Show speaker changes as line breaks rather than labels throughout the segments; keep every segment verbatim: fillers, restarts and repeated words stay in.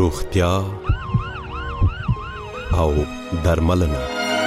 روغتیا او درملنه.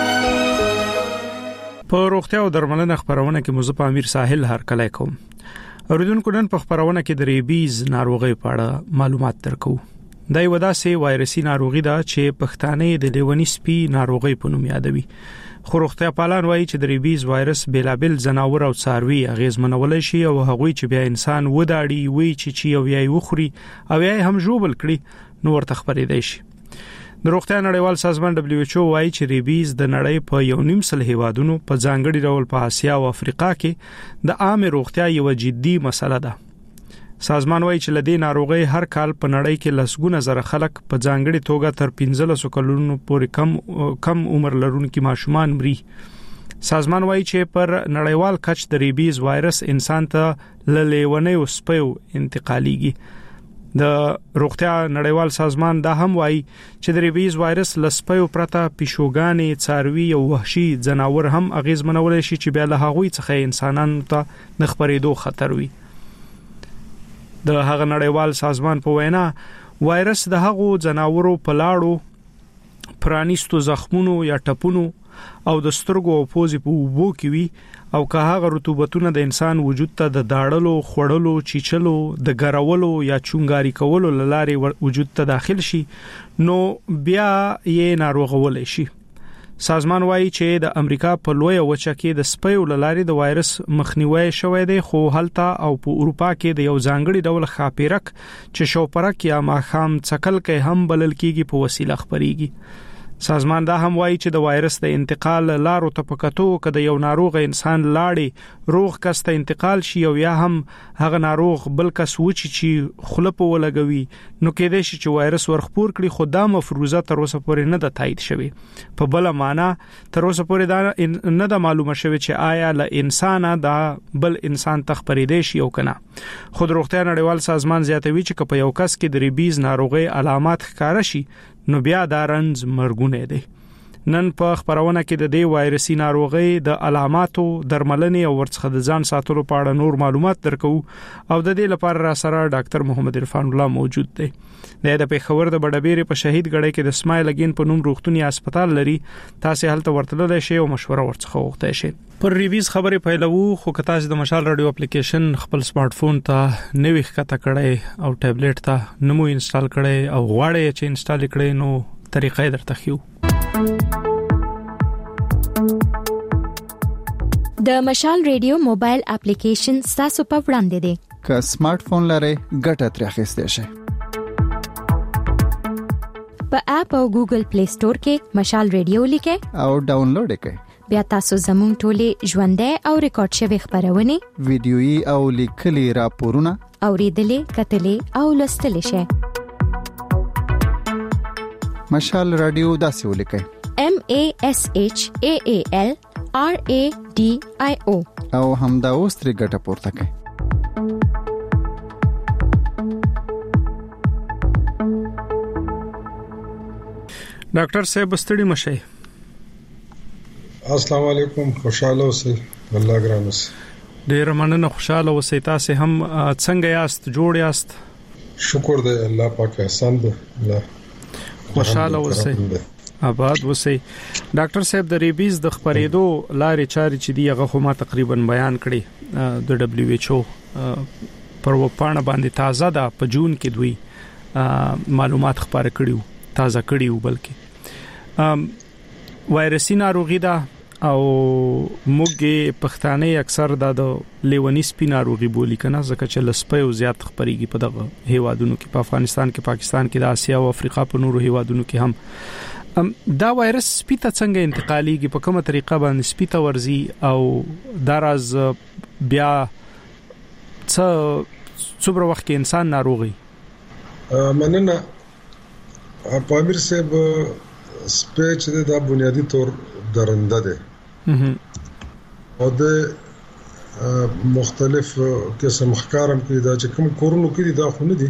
په روغتیا او درملنه خبرونه کې مزه په امیر ساحل هر کله کوم. اوریدونکو نن په خبرونه کې د ریبیز ناروغي په اړه معلومات درکو. دا یو داسې وایرسي ناروغي ده چې پښتانه د لیونی سپي ناروغي په نوم یادوي. خو روغتیا پالان وایي چې د ریبیز وایرس بلابل زناور او څاروي اغیزمنول شي او هغوی چې بیا انسان وداړي وي چې چې او یې وخوري او یې هم جوبل کړي نو ورته خبرې دی شي. د روغتیا نړیوال سازمان دبليو ایچ او وايي چې ریبیز د نړۍ په یو نیم سل هیوادونو په ځانګړي ډول په اسیا او افریقا کې د عام روغتیا یو جدي مسله ده. سازمان وايي چې لدې ناروغي هر کال په نړۍ کې لسګونه زره خلک په ځانګړي توګه تر پنځلس کلونو پورې کم کم عمر لرونکي ماشومان مري. سازمان وايي چې پر نړیوال کچ د ریبیز وایرس انسان ته للیونی او سپیو انتقالیږي. د روغتیا نړیوال سازمان دا هم وایي چې د ریبیز وایرس لسپیو پرته پیشوګانې، څاروي او وحشي ځناور هم اغیزمنول شي چې بیا له هغوی څخه انسانانو ته د خپرېدو خطر وي. د هغه نړیوال سازمان په وینا وایرس د هغو ځناورو په لاړو، پرانیستو زخمونو یا ټپونو او د سترګو او پوزې په اوبو کې وي او که هغه رطوبتونه د انسان وجود ته د داړلو، خوړلو، چیچلو، د ګرولو یا چونګاري کولو لاره وجود ته داخل شي نو بیا یې ناروغول شي. سازمان وايي چې د امریکا په لوی وچه کې د سپیو لارې د وایرس مخنیوي شوې ده، خو هلته او په اروپا کې د یو ځانګړي ډول خاپیرک چې شوپرک یا ماخام څکل کې هم بلل کېږي په وسیله خبريږي. سازمان دا هم وایي چې د وایرس د انتقال لارو ته پکاتو کده یو ناروغ انسان لاړي روغ کس ته انتقال شي او یا هم هغه ناروغ بل کس وچی چې خلپ ولګوي نو کېدای شي چې وایرس ورخپور کړي، خو دا مفروضه تر اوسه پورې نه د تایید شوی. په بل معنا تر اوسه پورې دا نه د معلومه شوی چې آیا له انسان دا بل انسان تخپریدي شي او کنه. خود روغتیا نړیوال سازمان زیاتوي چې په یو کس کې د ریبیز ناروغي علامات ښکار شي نو بیا دا رنځ مرګونه دي. نن په خبرونه کې د دې وایرسي ناروغي د علاماتو، درملنې او ورڅخه د ځان ساتلو په اړه نور معلومات درکو او د دې لپاره را سره ډاکټر محمد عرفان الله موجود دی. د پیښور د بډبېری په شهید غړې کې د اسماعیل اگین په نوم روغتونی هسپتال لري. تاسو هلته ورتللی شئ او مشوره ورڅخه وغوښتئ شئ. پر ریویز خبرې پیلوو خو که تاسو د مشال رادیو اپلیکیشن خپل سمارټ فون ته نوې ښکته کړئ او ټابلیټ ته نمو انسټال کړئ او غواړئ چې انسټال کړئ نو طریقې درته خو.
د مشال رادیو موبایل اپلیکیشن تاسو په وړاندې دی.
که سمارټ فون لرئ ګټه ترې اخیستئ شئ.
په اپ او ګوګل پلی سٹور کې مشال رادیو لیکئ
او ډاونلوډ کړئ.
بیا تاسو زموږ ټولې ژوندۍ او ریکارډ شوی خبرونه،
ویډیويي او لیکلي راپورونه
اوریدلې، کتلې او لوستلې شئ.
مشال رادیو داسې ولیکئ:
M A S H A A L R A D I O
او همدا اوس ترې ګټه پورته کړئ.
ډاکټر صاحب ستړي مشئ.
السلام علیکم، خوشاله اوسئ. الله ګران اوسئ.
ډیر مننه، خوشاله اوسئ. تاسو هم څنګه یاست؟ جوړ یاست؟
شکر دی الله پاک احسان دی. الله
خوشاله اوسئ، آباد اوسئ. ډاکټر صاحب د ریبیز د خبرېدو لارې چارې چې دی هغه خو ما تقریبا بیان کړي د دبليو ایچ او پر وپاڼه باندې تازه ده. په جون کې دوی معلومات خبره کړیو، تازه کړیو. بلکې وایرسي ناروغي ده او موږ پښتانه اکثر د لیونی سپي ناروغي بولی کنه، ځکه چې لسپیو زیات خبريږي په دغه هیوادونو کې، په افغانستان کې، پاکستان کې، د اسیا او افریقا په نورو هیوادونو کې هم. دا وایرس سپي ته څنګه انتقاليږي، په کومه طریقه باندې سپي ته ورزي او دراز بیا څه څومره وخت کې انسان ناروغي؟
مننه پامیر صاحب. سپیچ د بنیادی طور درنده ده او د مختلف قسم ښکارم کې دا چې کوم کورونو کې دي دا خو نه دي.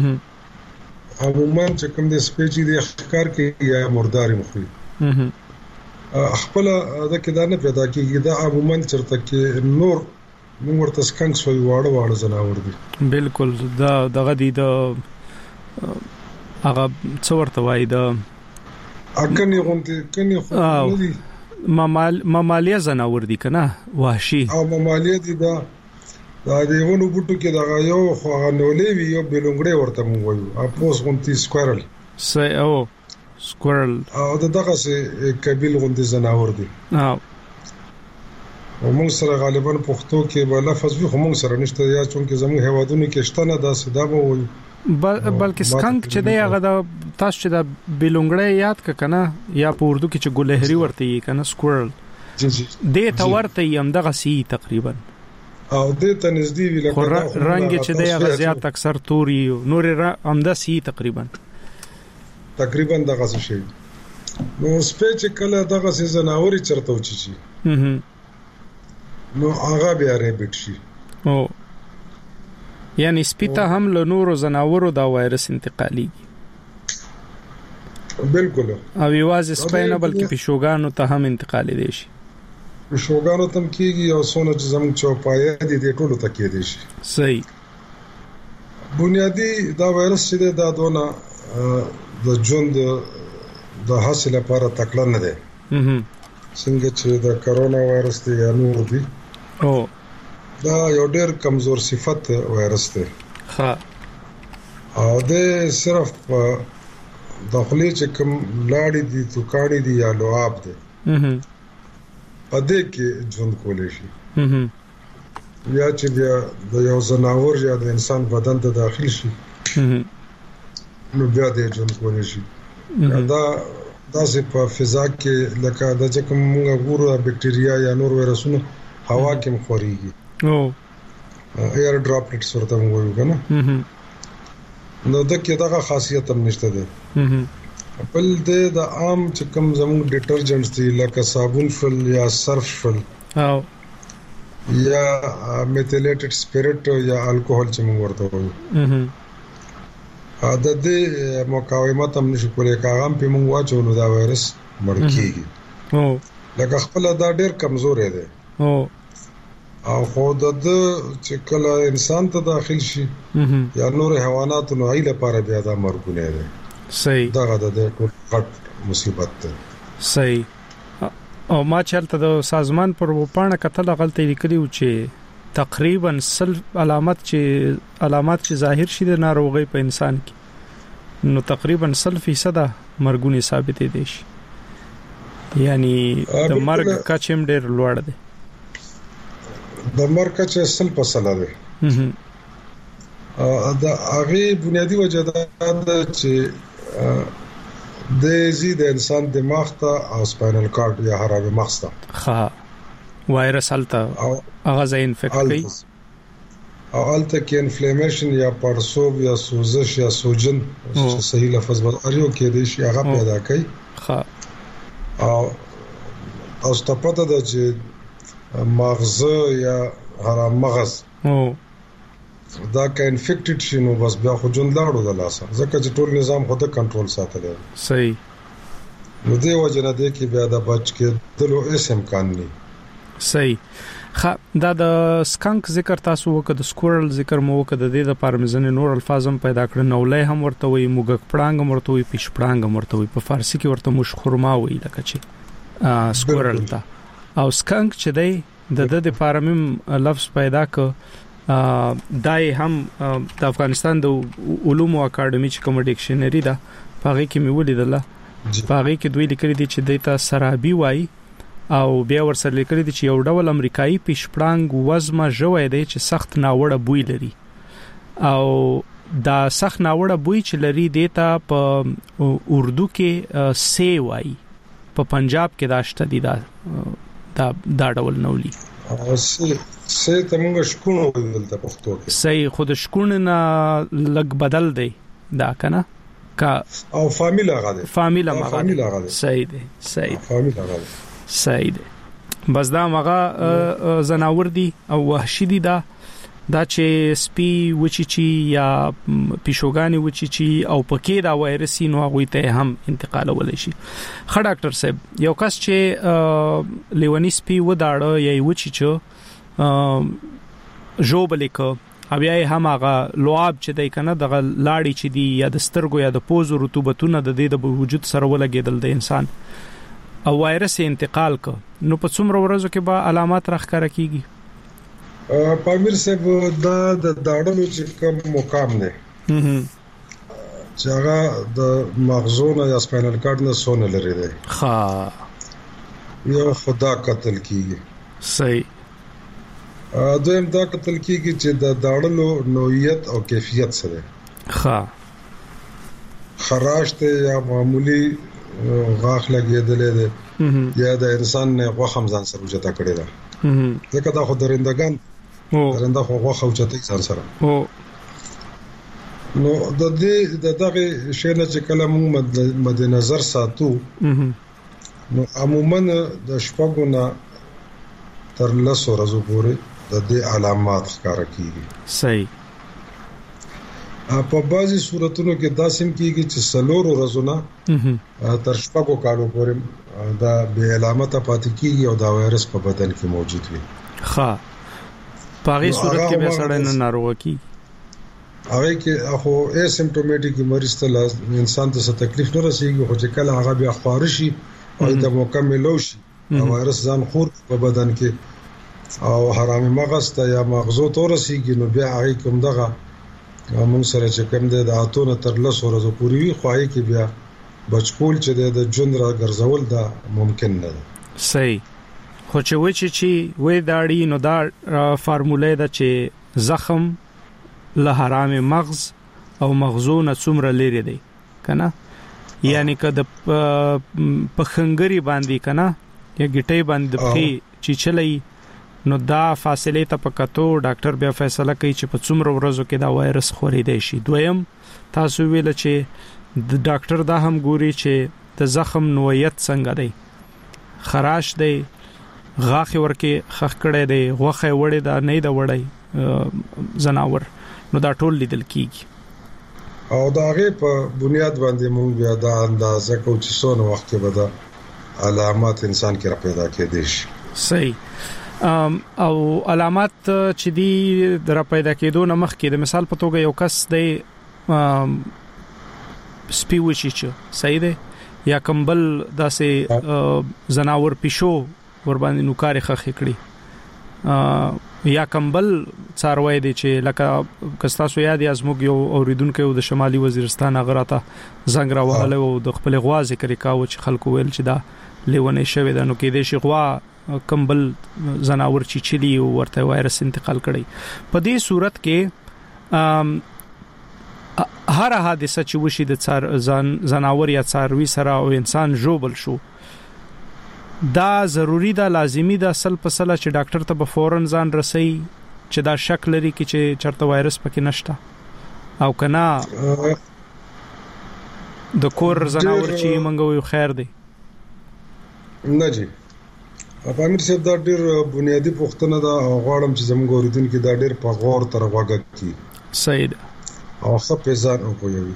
عموما چې کوم د سپیچ دي ښکار کې یا مرداري مخوي خپل دا کې دا نه پیدا کیږي. دا عموما چرته کې نور موږ ورته سکنکس وایو، واړه واړه زناور دي.
بالکل دا دغه دي د هغه څورته وای د
اکني غونډه کني خو دي
ممال ممالیه زناور دي کنه وحشي
او ممالیه دي دا دا دیونو بوټو کې دا یو خو نولې وی یو بلونګړې ورته مو وایو اپوس غونتی سکويرل
سي او سکويرل
او دا دغه سي قبيل غونتی زناور دي
او
موږ سره غالبا پښتو کې به لفظ وي خو موږ سره نشته یا چونکه زموږ هوادونو کې شته نه دا صدا به وایو
بلکې سکنک چې دی هغه د تاسو چې د بلونګړې یاد ک کنه یا په اردو کې چې ګلهري ورته یې کنه سکويرل
جی جی
د ته ورته یم دغه سی تقریبا
او د ته نږدې وی لکه
رنگ چې دی هغه زیات اکثر توري نور امدا سی تقریبا
تقریبا دغه څه شي نو سپېچ کله دغه څه زناوري چرته وچی شي نو هغه بیا ریبټ شي
او یعنی سپیته هم له نورو زناورو دا وایرس انتقالي
بالکل
او یوازې سپینه بلکې پښوګانو ته هم انتقالي دي شي
پښوګانو تم کېږي او سونه چې زموږ چوپایه دي د ټولو ته کې دي شي
صحیح
بنیادی دا وایرس چې دا دونه د ژوند د حاصل لپاره تکړه نه دی څنګه چې د کرونا وایرس دی یا نور دی
او
دا یو ډېر کمزور صفت وایرس دی
ها
او د صرف داخلي چې کوم لاړې دي توکاړې دي یا لواب دي په دې کې ژوند کولای شي یا چې بیا د یو ځناور یا د انسان بدن ته داخل شي نو بیا دې ژوند کولای شي دا دا چې په فضا کې لکه د کوم موږ ګورو بکټریا یا نور وایرسونه هوا کې مخوريږي
او
ایر ډراپلټس ورته وایو کنه نو د کې دغه خاصیت هم نشته ده بل د عام چې کوم زموږ ډیټرجنټس دي لکه صابون شول یا صرف شول
او
یا میتھیلیټډ سپیرټ یا الکوهول چې موږ ورته وایو دا د مقاومت هم نشي کولای کاغام په موږ واچو نو دا وایرس مړ کیږي
او
لکه خپل دا ډېر کمزور دی
او
او خو د چې کله انسان ته داخل شي یا نور حیوانات نو ای لپاره بیا دا مرګونه دي
صحیح
دا د ټول غټ مصیبت ده
صحیح او ما چلته د سازمان پر وپانه کتل غلطی لیکلی و چې تقریبا سل علامات چې علامات چې ظاهر شي د ناروغي په انسان کې نو تقریبا سل فیصد مرګونه ثابت دي شي یعنی د مرګ کچم ډیر لوړ دی
د مرګ چې سل په سلا دی دا هغه بنیادی وجه ده چې د زید انسان دماغ ته او سپاینل کارډ یا هرابه مغز ته
ها وایرس الته هغه ځای انفیکټ کوي
او الته کې انفلیمیشن یا پړسوب یا سوزش یا سوجن چې صحیح لفظ به اړیو کې دي شي هغه پیدا کوي
ها
او تاسو ته پته ده چې مغز یا هرم مغز
او
دا که انفیکټډ شي نو بس بیا خو جون لاړو د لاسه ځکه چې ټول نظام خود کنټرول ساتلی
صحیح
نو دی وجنه دی کې بیا د بچ کې دلو اس امکان نه
صحیح خا دا د سکنک ذکر تاسو وکړه د سکورل ذکر مو وکړه د دې د پارمزن نور الفاظ هم پیدا کړل نو لای هم ورته وي موږ پړانګ مرته وي پښ پړانګ مرته وي په فارسی کې ورته مش خرما وي لکه چې سکورل تا او سکنک چې دی د د پارمم لفظ پیدا ک دای هم د افغانستان د علومو اکیډمي چې کوم ډکشنری ده پاره کې مې ولیدله پاره کې دوی لیکلي دي چې دیتا سرابي وای او بیا ورسره لیکلي دي چې یو ډول امریکایي پښپړنګ وزمه جوړ دی چې سخت ناوړه بوی لري او دا سخت ناوړه بوی چې لري دیتا په اردو کې سی وای په پنجاب کې داشته دي دا دا دا ډول نولي
او سی سی ته موږ شکونه ولته پښتو کې
صحیح خود شکونه نه لګ بدل دی دا کنه کا
او فامیلا غاده
فامیلا ما
فامیلا غاده
صحیح دی صحیح
فامیلا غاده
صحیح دی بس دا مغه زناور دي او وحشي دي دا دا چې سپي وچی چی یا پیشوګانی وچی چی او پکې دا وایرسي نو هغه ته هم انتقال ولې شي خ ډاکټر صاحب یو کس چې لیونی سپي وداړه یا وچی چو جوبلیک بیا هم هغه لعاب چې دی کنه دغه لاړی چې دی یا د سترګو یا د پوزو رطوبتونه د دې د وجود سره ولګیدل د انسان او وایرس انتقال کو نو په څومره ورځو کې به علامات راښکاره کیږي؟
پامیر صاحب دا د داړلو چې کوم مقام دی چې هغه د مغزونه یا سپاینل کارډ نه سونه لري دی ښه یو خدا قتل کیږي
صحیح
دویم دا قتل کیږي چې د داړلو نوعیت او کیفیت سره
ښه
خراش ته یا معمولی غاښ لګیدلې ده یا د انسان نه غوښم ځان سره وجتا کړی ده ځکه دا خو درندگان درنده خو غوښه وجتا ځان سره نو د دې د دغه شی نه چې کله موږ مد نظر ساتو نو عموما د شپږو نه تر لسو ورځو پورې د دې علامات ښکاره کیږي
صحیح
په بعضي صورتونو کې دا سم کیږي چې سلور ورځو نه تر شپږو کالو پورې دا به علامت پاتې کیږي او دا وایرس په بدن کې موجود وي
ښه په هغه صورت کې به سړی نه ناروغ کی
هغه کې خو اسیمپټومټیک مریض ته انسان ته څه تکلیف نه رسیږي خو چې کله هغه بیا خارشي او د مکمل شي وایرس ځان خور په بدن کې او حرامي مغز ته یا مغزو ته رسیږي نو بیا هغه کوم دغه موږ سره چې کوم د اتونه تر لسو ورځې پورې وي خو هغه کې بیا بچکول چې د جون را ګرځول دا ممکن نه ده
صحیح خو چې و چې چې وې داړي نو دا فارموله ده چې زخم له حرام مغز او مغزونه څومره لري دی کنه یعنی که د پخنګری باندې کنه یا ګټي باندې په چې چلی نو دا فاصله ته پکاتو ډاکټر بیا فیصله کوي چې په څومره ورځو کې دا وایرس خورېدای شي. دویم تاسو ویل چې د ډاکټر دا هم ګوري چې د زخم نوعیت څنګه دی, خراش دی, غاخ ورکه خخ کړه دی, غوخه وړي دا نه دی وړي زناور, نو دا ټول لیدل کیږي
او دا غي په بنیاد باندې موږ بیا دا اندازه کوو چې څونه وخت کې به دا علامات انسان کې را پیدا کېدي شي.
صحیح. او علامات چې دی در پیدا کېدو نه مخکې د مثال په توګه یو کس دی سپیوچی چې صحیح دی یا کمبل داسې زناور پښو ور باندې نوکارې خخې کړي یا کمبل څاروي دی چې لکه کستاسو یاد یا زموږ یو اوریدونکو د شمالي وزیرستان غراته زنګ را وهله او د خپل غوا ذکر کاوه چې خلکو ویل چې دا لیونه شوی د نو کې د شي غوا کمبل زناور چې چلی او ورته وایرس انتقال کړي. په دې صورت کې هر حادثه چې وشي د څار زناور یا څاروي سره او انسان جوبل شو دا ضروری ده, لازمی ده سل په سل چې ډاکټر ته به فورن ځان رسي چې دا شک لري چې چرته وایرس پکې نشته او کنا د کور زناور چې منګو خیر دی
نه جی. امیر صاحب دا ډیر بنیادی پوښتنه ده او غواړم چې زموږ اوریدونکو دا ډیر په غور تر واګه کی.
صحیح ده.
او خپل ځان او کوي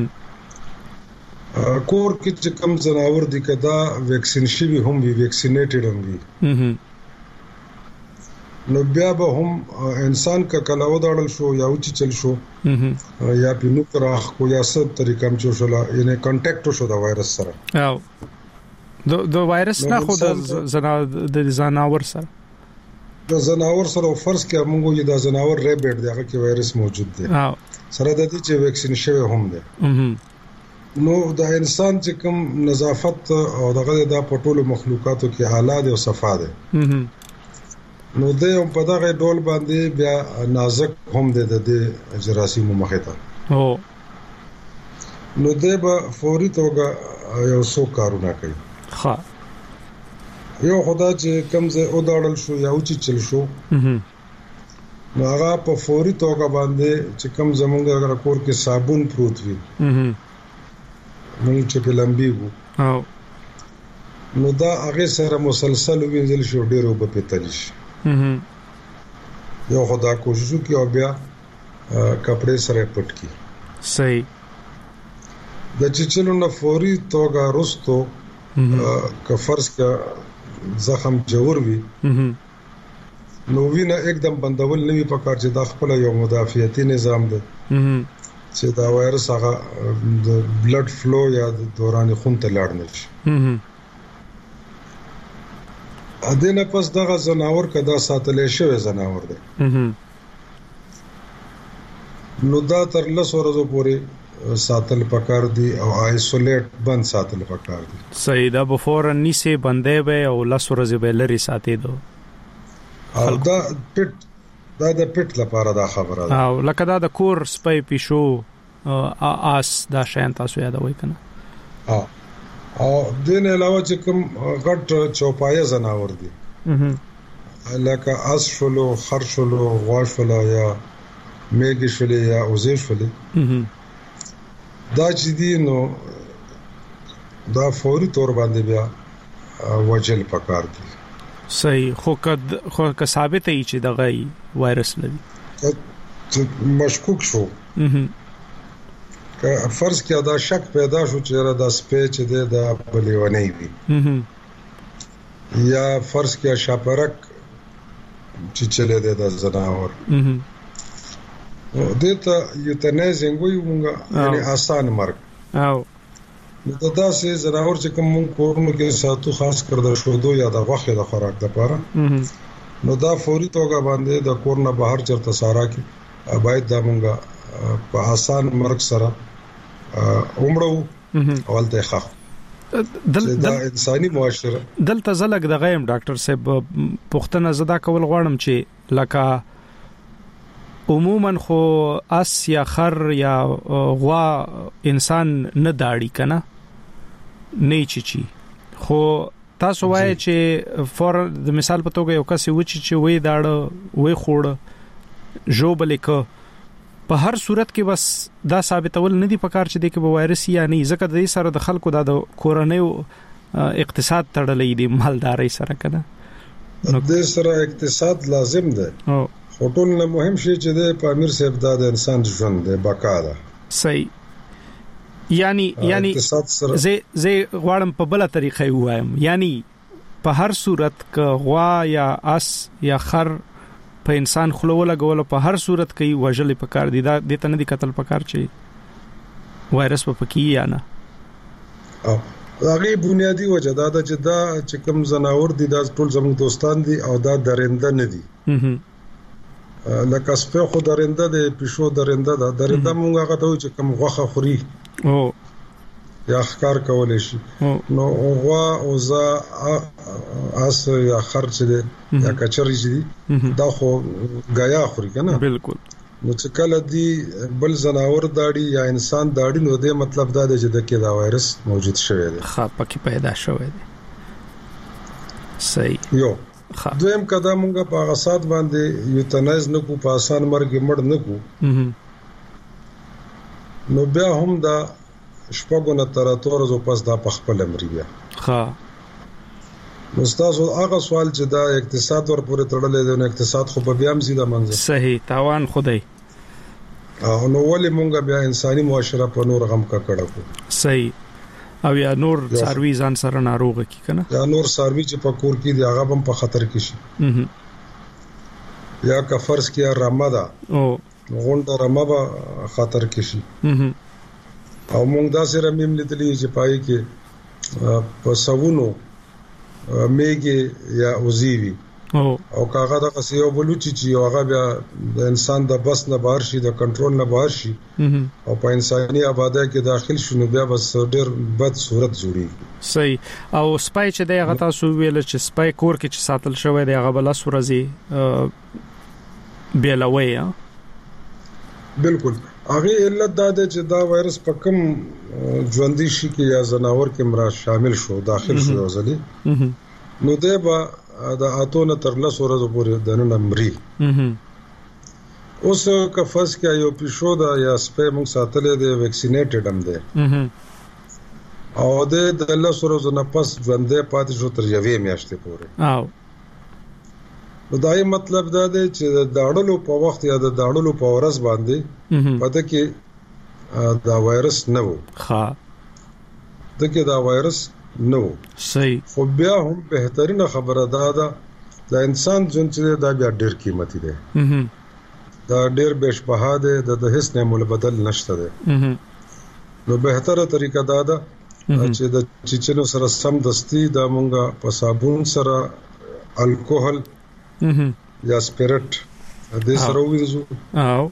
کور کې چې کوم زناور دي کدا ویکسین شوی هم وی ویکسینیټډ هم وي نو بیا به هم انسان کا کلاو داړل شو یا اوچ چل شو یا پینو کراخ کو یا ست طریقم چو شلا یعنی کانټیکټ شو دا وایرس سره
او د د وایرس نه خو د زنا د زناور سره
د زناور سره فرض کې موږ یو د زناور ریبټ دی هغه کې وایرس موجود دی
او
سره د دې چې ویکسین شوی هم دی نو د انسان چې کوم نظافت او دغه د پټولو مخلوقاتو کې حالات او صفا ده نو د په دغه ډول باندې بیا نازک هم ده د جراثیم مخه
او
نو د به فوري توګه یو څو کارونه کوي.
ها
یو خدا چې کوم ځای او داړل شو یا اوچ چل شو نو هغه په فوري توګه باندې چې کوم زمونږ کور کې صابون پروت وي موږ چې په لمبيګو او نو دا هغه سره مسلسل وینځل شو ډیرو په پتلش یو خدا کوشش وکي او بیا کپڑے سره پټ کی.
صحیح.
د چچلو نه فوري توګه رستو ک فرض کا زخم جوړ وي نو وینه एकदम بندول نه وي پکار چې د خپل یو مدافعتي نظام دی چې دا وایرس هغه د بلډ فلو یا د دوران خون ته لاړ نه شي. ا دې نه پس دغه زناور کدا ساتلې شوی زناور دی نو دا تر لس ورځې پورې ساتل پکار دي او آیسولیټ بند ساتل پکار دي.
صحیح دا بفور نیسه بندې به او لس ورځې به لري ساتي دو
او دا پټ دا د پټ لپاره دا خبره ده
او لکه دا د کور سپای پیشو آس دا شین تاسو یادوي کنه.
ها او دین علاوه چې کوم غټ چوپایه زناور دي لکه اس شلو خر شلو غوا شلو یا میږي شلو یا اوزې شلو دا چې دي نو دا فوري تور باندې بیا وجل پکار دي.
صحیح خو کد خو که ثابت ای چې دغه وایرس لري
مشکوک شو که فرض کړه دا شک پیدا شو چې را د سپېچ دی دا بلیونی وي یا فرض کړه شاپرک چې چله دی د زناور دته یوتنایزینګ ویونګه یعنی آسان مرګ
او
نو دا داسې زناور چې کوم کورونو کې ساتو خاص کر د شودو یا د غوښې د خوراک لپاره نو دا فوري توګه باندې د کور نه بهر چرته سارا کې باید دا مونږه په آسان مرګ سره عمره اولته ښه
دل
دا انساني معاشره
دلته زلګ د غیم ډاکټر صاحب پښتنه زدا کول غواړم چې لکه عموما خو اس یا خر یا غوا انسان نه داړي کنه نه چی چی خو تاسو وایي چې فور د مثال په توګه یو کس و چې وې داړه وې خوړ جوبل ک په هر صورت کې بس دا ثابتول نه دی پکار چې د کې وایرس یا نه ځکه د سره د خلکو د کورنۍ اقتصاد تړلې دی مالداري سره کنه
د سره اقتصاد لازم ده
او
ټول نه مهم شي چې د پامیر صاحب د انسان ژوند د بقا ده.
صحیح یعنی یعنی زه زه غواړم په بل طریقې وایم یعنی په هر صورت ک غوا یا اس یا خر په انسان خلوه لګول په هر صورت کې وژلې پکار دي دا د تنه دي قتل پکار چي وایرس په پکی یا نه
او هغه بنیادی وجه دا چې دا چې کوم زناور دي دا ټول زموږ دوستان دي او دا درنده نه دي لکه سپه خو درنده ده پښو درنده ده درنده مونږ هغه ته چې کوم غوخه خوري
او
یا ښکار کولای شي نو غوا او ز اس یا خرچ دي یا کچري دي دا خو غیا خوري کنه
بالکل
نو چې کله دی بل زناور داړي یا انسان داړي نو دې مطلب دا دی چې د کې دا وایرس موجود شوی دی
ښه پکې پیدا شوی دی. صحیح
یو دویم قدم موږ په غصات باندې یوتنایز نه کو په آسان مرګ مړ نه کو نو بیا هم دا شپږو نه تر اتو ورځې پس دا په خپل امر بیا
ها
نو تاسو هغه سوال چې دا اقتصاد ور پورې تړلې دی نو اقتصاد خو په بیا هم زیاده منځ
صحیح تاوان خدای
او نو ولې مونږ بیا انساني معاشره په نور غم کا کړه کو
صحیح او یا نور سروي ځان سره ناروغ کی کنه
یا نور سروي چې په کور کې دی هغه هم په خطر کې شي یا کا فرض کیا رمضان
او
غونډه رمضان خطر کې شي او مونږ دا سره مم لیدلې چې پای کې په سوونو میګي یا اوزيوي
او
او کاغه د قصيو بلوچي چې هغه بیا د انسان د بس نه بهر شي د کنټرول نه بهر شي او په انساني آباده کې داخل شونه بیا بس ډېر بد صورت جوړي.
صحیح او سپای چې دغه تاسو ویل چې سپای کور کې چې ساتل شوی دی هغه بل سورزي بیلوي
بالکل هغه علت دا ده چې دا وایرس په کوم ژوندۍ شي کې یا زناور کې مرا شامل شو داخل شو ځلې نو ده به دا اتونه تر لس ورځې پورې د نن مري اوس که فرض کې یو پښو دا یا سپې موږ ساتلې دی ویکسینیټډ هم دی او د لس ورځې نه پس ژوندې پاتې شو تر یوې میاشتې پورې
او
دا یې مطلب دا دی چې د داړلو په وخت یا د داړلو په ورځ باندې پته کې دا وایرس نه وو
ښه
دغه دا وایرس نو
صحیح
خو بیا هم بهترینه خبره ده دا د انسان ژوند چې دا بیا ډیر قیمتي دی دا ډیر بشبها دی د هیڅ نه مول بدل نشته دی نو بهتره طریقه دا ده چې د چچنو سره سم دستی دا مونږه په صابون سره الکوهل یا سپیرټ د سره وینځو
او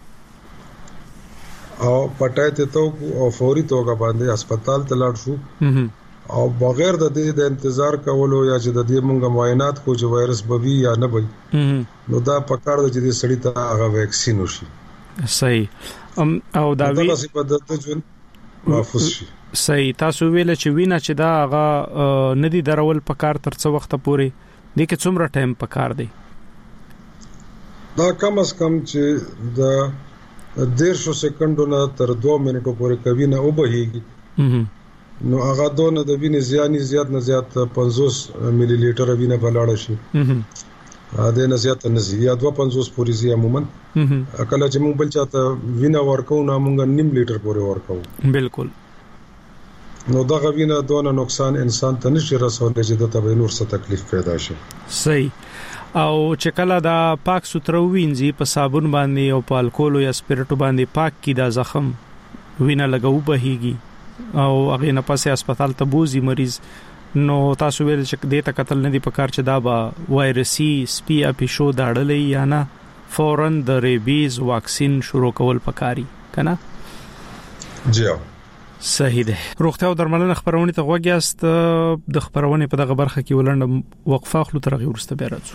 او پټای ته تو او فوري توګه باندې هسپتال ته لاړ شو او بغیر د دې د انتظار کولو یا چې د دې مونږه معاینات کو چې وایرس بوي یا نه بوي نو دا پکار د چې سړی ته هغه ویکسین وشي
صحیح او دا وی
تاسو په دته ژوند محفوظ شي
صحیح تاسو ویل چې وینا چې دا هغه ندی درول پکار تر څو وخت پورې د کې څومره ټایم پکار دی
دا کم از کم چې دا ډیر شو سکندو نه تر دوه منټو پورې کوي نه او بهيږي نو هغه دونه د وینې زیانی زیات نه زیات پنځوس ملي لیټر وینه بلاړ شي ا دې نه زیات نه زیات دوه پنځوس پورې زی عموما اکل چې مونږ بل چاته وینه ورکو نه مونږ نیم لیټر پورې ورکو
بالکل
نو دا غوینه دونه نقصان انسان ته نشي رسولای چې د تبه نور څه تکلیف پیدا شي
صحیح او چې کله دا پاک سترو وینځي په صابون باندې او په الکول یا سپیرټو باندې پاک کی دا زخم وینه لګاو بهيږي او هغه نه پاسه هسپتال ته بوزي مریض نو تاسو ویل چې دې ته قتل نه دی پکار چې دا با وایرسي سپي اپیشو داړلې یا نه فورن د ریبیز واکسین شروع کول پکاري کنه
جی
صحیح ده روغتیا او درملنه خبرونه ته غوږیاست د خبرونه په دغه برخه کې ولنډ وقفه خلو ترغه ورسته بیا راځو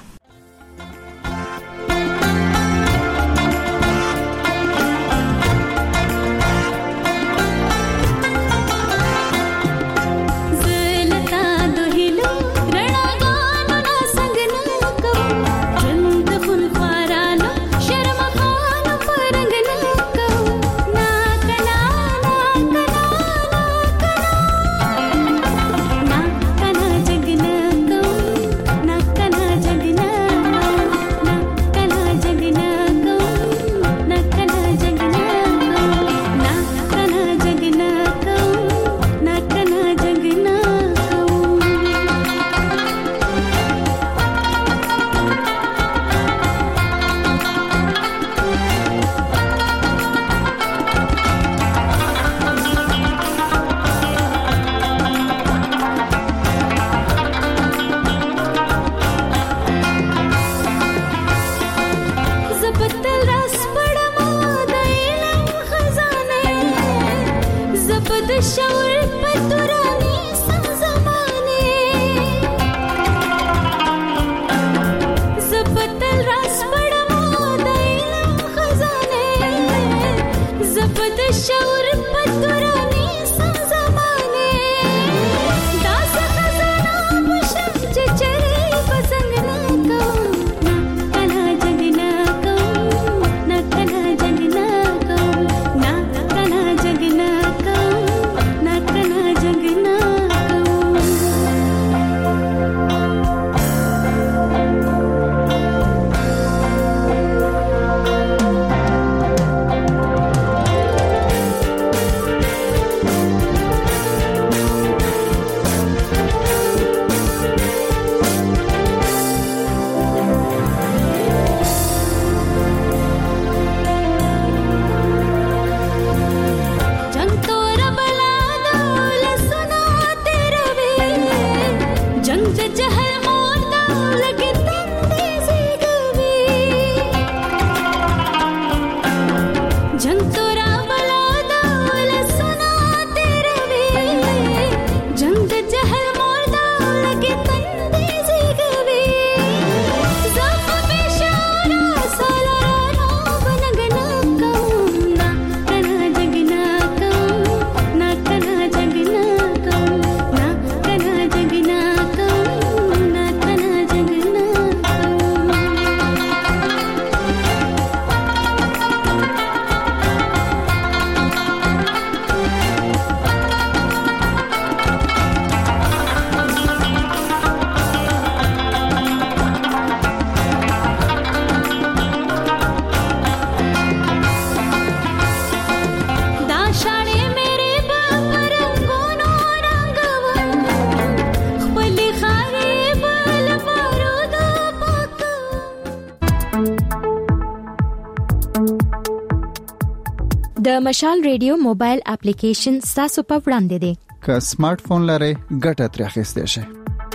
د مشال ریډیو موبایل اپلیکیشن تاسو په وړاندې دی.
که سمارټ فون لرئ ګټه ترې اخیستئ شئ.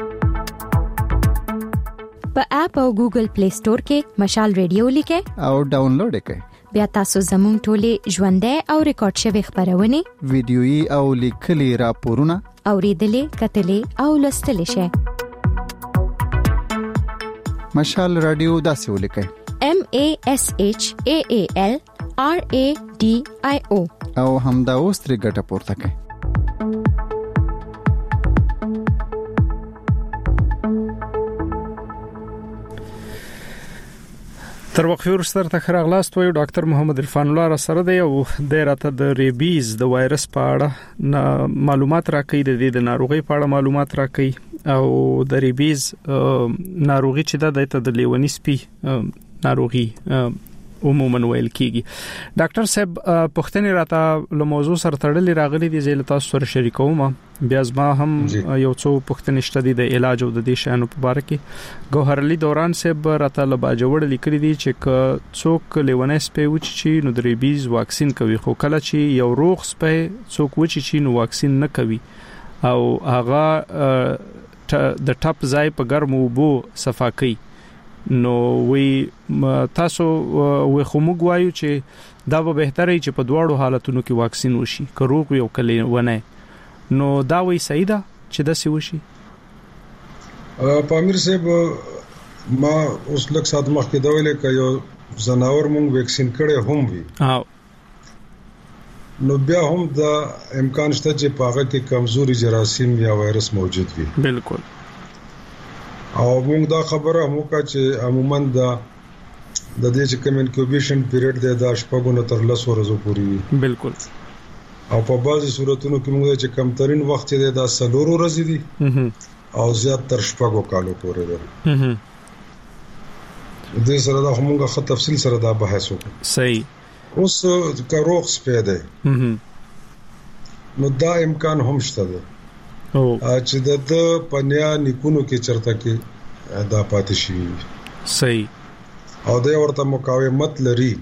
په اپ او ګوګل پلی سٹور کې مشال ریډیو لیکئ
او ډاونلوډ یې کړئ.
بیا تاسو زموږ ټولې ژوندۍ او ریکارډ شوی خبرونه
ویډیويي او لیکلي راپورونه
اوریدلې کتلې او لوستلې شئ.
مشال رادیو داسې ولیکئ:
M A S H A A L R A D I O
او همدا اوس ترې ګټه پورته کړئ.
تر وخت ورستر ته خراغلاست وایو ډاکټر محمد عرفان الله را سره دی او د راته د ریبیز د وایرس په اړه معلومات راکړي، د دې د ناروغي په اړه معلومات راکړي او د ریبیز ناروغي چې د د لیونی سپي ناروغي عموما ویل کیږي. ډاکټر صاحب پښتنې راته له موضوع سره تړلې راغلي دي، زه له تاسو سره شریکوم. بیا ځما هم یو څو پښتنې شته دي د علاج او د دې شانو په اړه کې. ګوهر علي دوران صاحب راته له باجوړ لیکلي دي چې څوک لیونی سپي وچی چې نو د ریبیز واکسین کوي، خو کله چې یو روغ سپي څوک وچی چې نو واکسین نه کوي او هغه د ټاپ ځای په ګرمو اوبو صفا کوي، نو وی تاسو وی خو موږ وایو چې دا به بهتري چې په دواړو حالتونو کې واکسین وشي، که روغ یو کلی ونه، نو دا وی صحیح ده چې دا سی وشي؟
پامیر صاحب ما اوس لږ سات مخکې دا ویل کې یو زناور مونږ ویکسین کړي هم وي،
ها
نو بیا هم دا امکان شته چې پاغه کې کمزوري جراثیم یا وایرس موجود وي.
بالکل.
او موږ دا خبره هم وکړه چې عموما دا د دې چې کوم انکیوبیشن پیریډ دی دا شپږ نه تر لس ورځې پورې وي.
بالکل.
او په بعضي صورتونو کې موږ چې کمترین وخت دی دا څلور ورځې دي او زیات تر شپږو کالو پورې دی. دې سره دا موږ خو تفصیل سره دا بحث وکړو.
صحیح.
اوس کاروغ سپید دی نو دا امکان هم شته دی
او
چې د پنیا نیکونو کې چرته کې دا پاتې شي.
صحیح.
او دا ورته مقاومت لري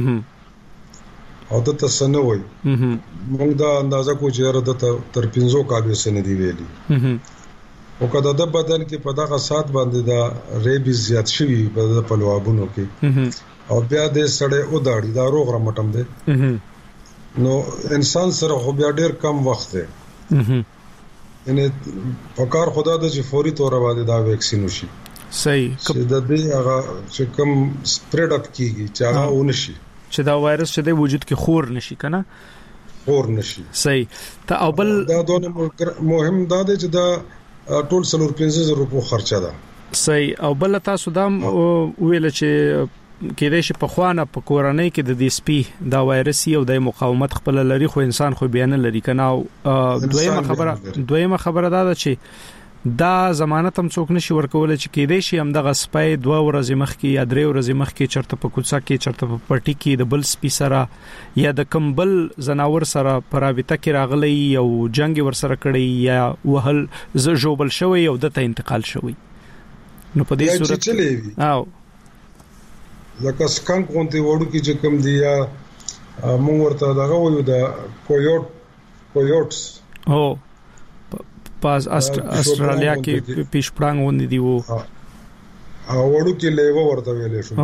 او د تسنوي موږ دا اندازه کو چې د تر پنځو کالو سن دی ویلي او کله د بدن کې په دغه سات باندې دا ریبیز زیات شوی په پلوابونو کې او بیا د سړې او داړي دا روغ رمټم دی نو انسان سره خو بیا ډیر کم وخت دی، یعنی پکار خدا د چې فوري تور باندې دا ویکسین وشي.
صحیح.
چې د دې هغه چې کم سپریډ اپ کیږي چې هغه ونشي،
چې دا وایرس چې د وجود کې خور نشي کنه
خور نشي.
صحیح. ته او بل
دا دونه مهم دا دی چې دا ټول څلور پنځه زره روپو خرچه ده.
صحیح. او بل تاسو دا ویل چې کېدای شي په خوانه په کورنۍ کې د دې سپي دا وایرس یو د مقاومت خپل لري خو انسان خو بیان لري کنه. دویمه خبره دویمه خبره دا ده چې دا ضمانت هم څوک نشي ورکول چې کېدای شي هم د غسپای دوه ورځې مخکې یا درې ورځې مخکې چرته په کوڅه کې چرته په پټي کې د بل سپي سره یا د کمبل زناور سره پراویته کې راغلی او جنگ ور سره کړی یا وهل ز جوبل شوی او د ته انتقال شوی، نو په دې صورت او
لکه سکانک غونډې وړو کې چې کوم دی یا موږ ورته دغه وایو د کویوټ کویوټس
او پاس استرالیا کې پیشپړنګ وندي دی وو
او وړو کې لیوه ورته ویلې شو.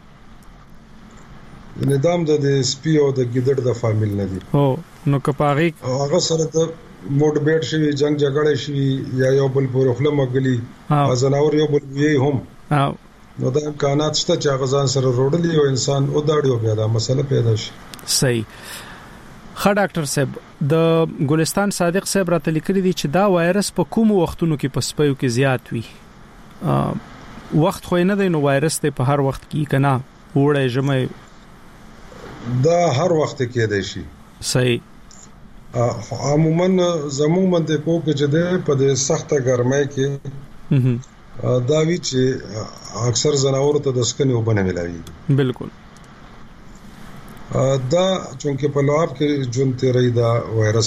نظام د سپي او د ګیدړ د فامیل نه دی.
او نو کپاغي
هغه سره د موډ بیٹ شوی جنگ جګړه شوی یا یو بل پورې خپل مګلی ازناور یو بل وی هم
او
نو دا امکانات شته چې غزان سره روړلی او انسان او داړیو بیا دا مسله پیدا شي.
صحیح. خا ډاکټر صاحب د ګلستان صادق صاحب راته لیکلي دي چې دا وایرس په کوم وختونو کې په سپیو کې زیات وي؟ وخت خو نه دی نو وایرس ته په هر وخت کې کنه وړه جمع
دا هر وخت کې دی شي.
صحیح.
عموما زموږ باندې کو کې چې ده په سخته ګرمۍ کې دا وی چې اکثر زناور ته د سکنې وبنه ملایي.
بالکل.
دا چونکه په لعاب کې جون تیرې دا وایرس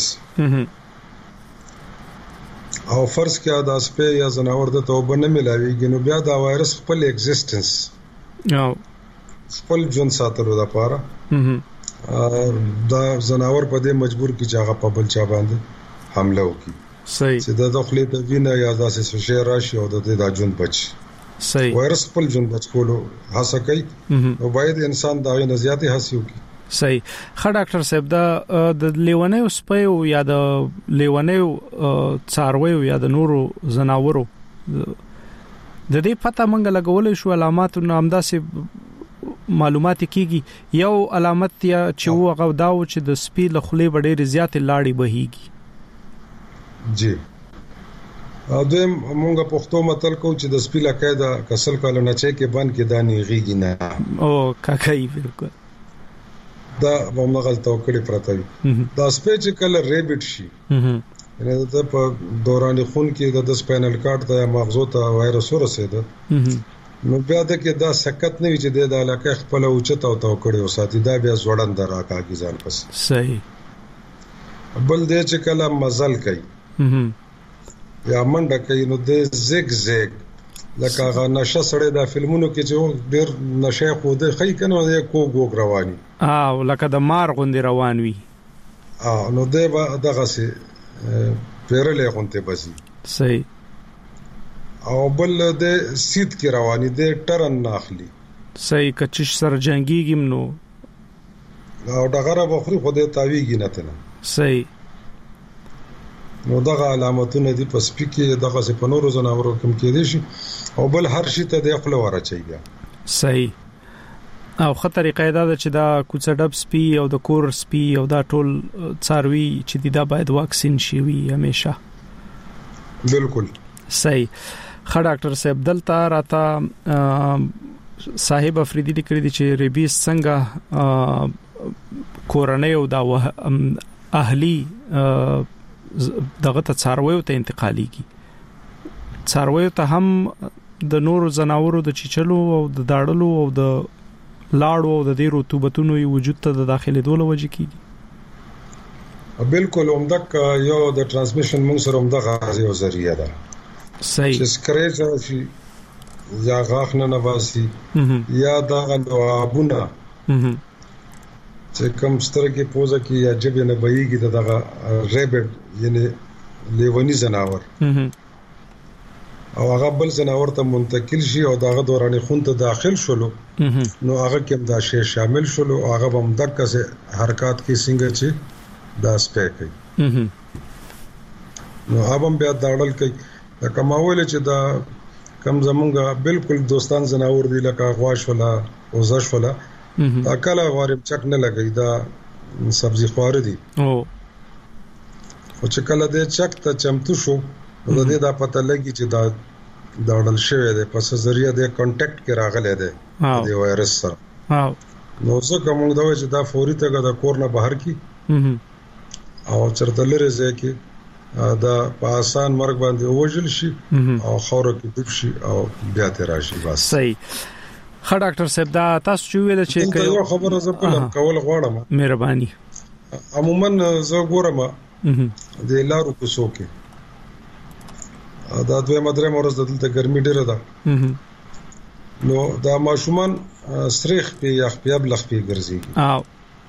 او فرض کې دا سپې یا زناور ته وبنه ملایي نو بیا دا وایرس خپل ایگزیسټنس
او
خپل جون ساتلو لپاره دا زناور په دې مجبور کی چې هغه په بل چا باندې حمله وکړي.
صحیح.
چې د داخلي ته وینه یا داسې شی راشي او د دې د ژوند بچ.
صحیح.
وایرس خپل ژوند بچ کولو هڅه کوي او باید انسان دا غي نزياتي هڅه وکړي.
صحیح. خا ډاکټر صاحب دا د لیونیو سپیو یا د لیونیو څارویو یا د نورو زناورو د دې پته منګه لګولې شو علامات نو همداسې معلومات کیږي. یو علامت یا چې هغه داو چې د سپی له خولې وړې زیات لاړې بهيږي.
جی ا دویم مونږه پښتو متل کو چې د سپی له قاعده کسل کول نه چې کې بان کې دانی غيږي نه
او کاکای بالکل
دا موږ غلطه وکړې پرته وي. دا سپیچ کلر ریبټ شي یعنی دا په دوران خون کې د سپاینل کارډ ته مغزو ته وایرس ورسېده نو بیا د کې دا سکت نه وي چې د علاقه خپل اوچته او تو کړي او ساتي دا بیا زوړند راکاږي ځان پس.
صحیح.
بل دې چې کله مزل کوي یا منډه کوي نو د زیګ زیګ لکه هغه نشه سره د فلمونو کې چې ډېر نشه خو د خی کنه د کوګو رواني
او لکه د مار غوندي روان وي
ا نو د دغه سي پیرلې غونته بسي.
صحیح.
او بل د سید کې رواني د ټرن ناخلي.
صحیح. کچش سر جنگيږم نو
او دغه بخوري خو د تاویږي نه تنه.
صحیح.
نو دغه علامتونه دي په سپیکي دغه څه په نورو زناورو کوم کې دي شي او بل هر شي ته د خپل ورچيږي.
صحیح. او خطرې قاعده ده چې دا کوڅډب سپی او د کور سپی او دا ټول څاروي چې دا باید واکسین شي وي همیشه.
بالکل.
صحیح. خا ډاکټر صاحب دلته راته صاحب افریدي لیکلي دي چې ریبیس څنګه کورنۍ او دا اهلي دغه ته څارویو ته انتقاليږي. څارویو ته هم د نورو زناورو د چچلو او د داړلو او د لاړو او د دې رطوبتونو وجود ته د داخلي دوله وجه کیږي.
بالکل عمدک یو د ترانسمیشن موږ سره عمدغه یو ذریعہ ده.
صحیح.
چې سکریچ شي یا غاښ نه نواسي یا دا غوابونه چې کوم سترګې پوزه کې یا جبه نه بهيږي دغه ریبټ یعنی لیونی زناور او هغه بل زناور ته منتقل شي او دغه دوران خون ته داخل شولو نو هغه کوم دا شی شامل شولو هغه هم دغه سه حرکت کې څنګه چې دا سپیک کوي نو هغه بیا داړل کوي دا کماول چې دا کم زمونږه بالکل دوستان زناور دی لکه غواش ولا او زش ولا دا کله غوارم چک نه لګي دا سبزي خوار دي
او
او چې کله دې چک ته چمتو شو نو دې دا پته لګي چې دا داړل شوی دی پس ذریعہ د کانټیکټ کې راغلی دی د وایرس سره نو څنګه موږ دا چې دا فوري ته د کور نه بهر کی او چرته لري ځکه دا په آسان مرګ باندې وژل شي او خاور کې ډوب شي او بیا ته راشي بس.
صحیح. خا ډاکټر صاحب دا تاسو چې ویل چې
یو خبره زه په کول غواړم
مهرباني
عموما زه ګورم د لارو کوڅو کې دا دوه مدرې مورز دلته ګرمي ډیره ده نو دا ماشومان سریخ په یخ په بلخ په ګرځي
او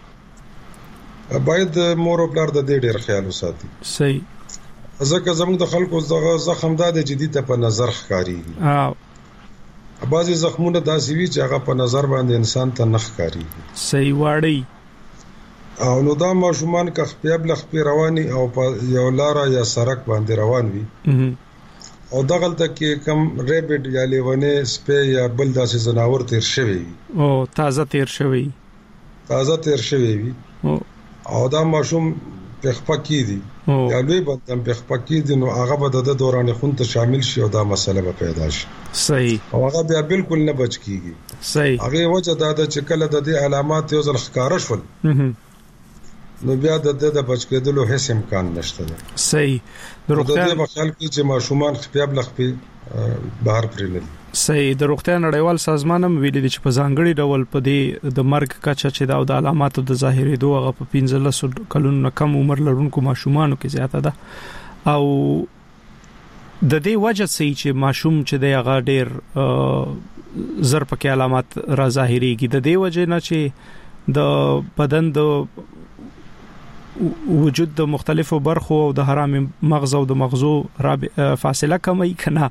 باید مور او پلار د دې ډیر خیال وساتي.
صحیح.
ځکه زموږ د خلکو دغه زخم ده د جدي ته په نظر ښکاریږي
او
بعضی زخمونه داسې وي چې هغه په نظر باندې انسان ته نخ کاریږي.
صحیح واړی
او نو دا ماشومان که خپل بلخ په رواني او په یو لار یا سړک باندې روان وي او دغلته کې کم ریبټ یا لیونه سپی یا بل داسې زناور تیر شوی
او تازه تیر شوی
تازه تیر شوی وي او دا ماشوم په خپکی دي یا لوی بدن په خپکی دي نو هغه به د دوران خون ته شامل شي او دا مسله به پیدا شي.
صحیح.
او هغه بیا بالکل نه بچ کیږي.
صحیح.
هغه وجه دا د چې کله د دې علامات یو ځل ښکارا شول نو بیا د دې د بچ کېدلو هیڅ امکان نشته.
صحیح.
د روغتیا په خیال کې چې ماشومان خپل بلخ په بهر پرېمل.
صحیح. د روغتیا نړیوال سازمان هم ویلي دی چې په ځانګړي ډول په دې د مرګ کچه چې دا د علاماتو د ظاهرې دوه غو په پنځلس کلونو کم عمر لرونکو ماشومانو کې زیاته ده او د دې وجه سي چې ماشوم چې د هغه ډېر زر پکې علامات را ظاهريږي د دې وجه نه چې د بدن د وجود د مختلفو برخو او د حرام مغز او د مغزو فاصله کمي کنه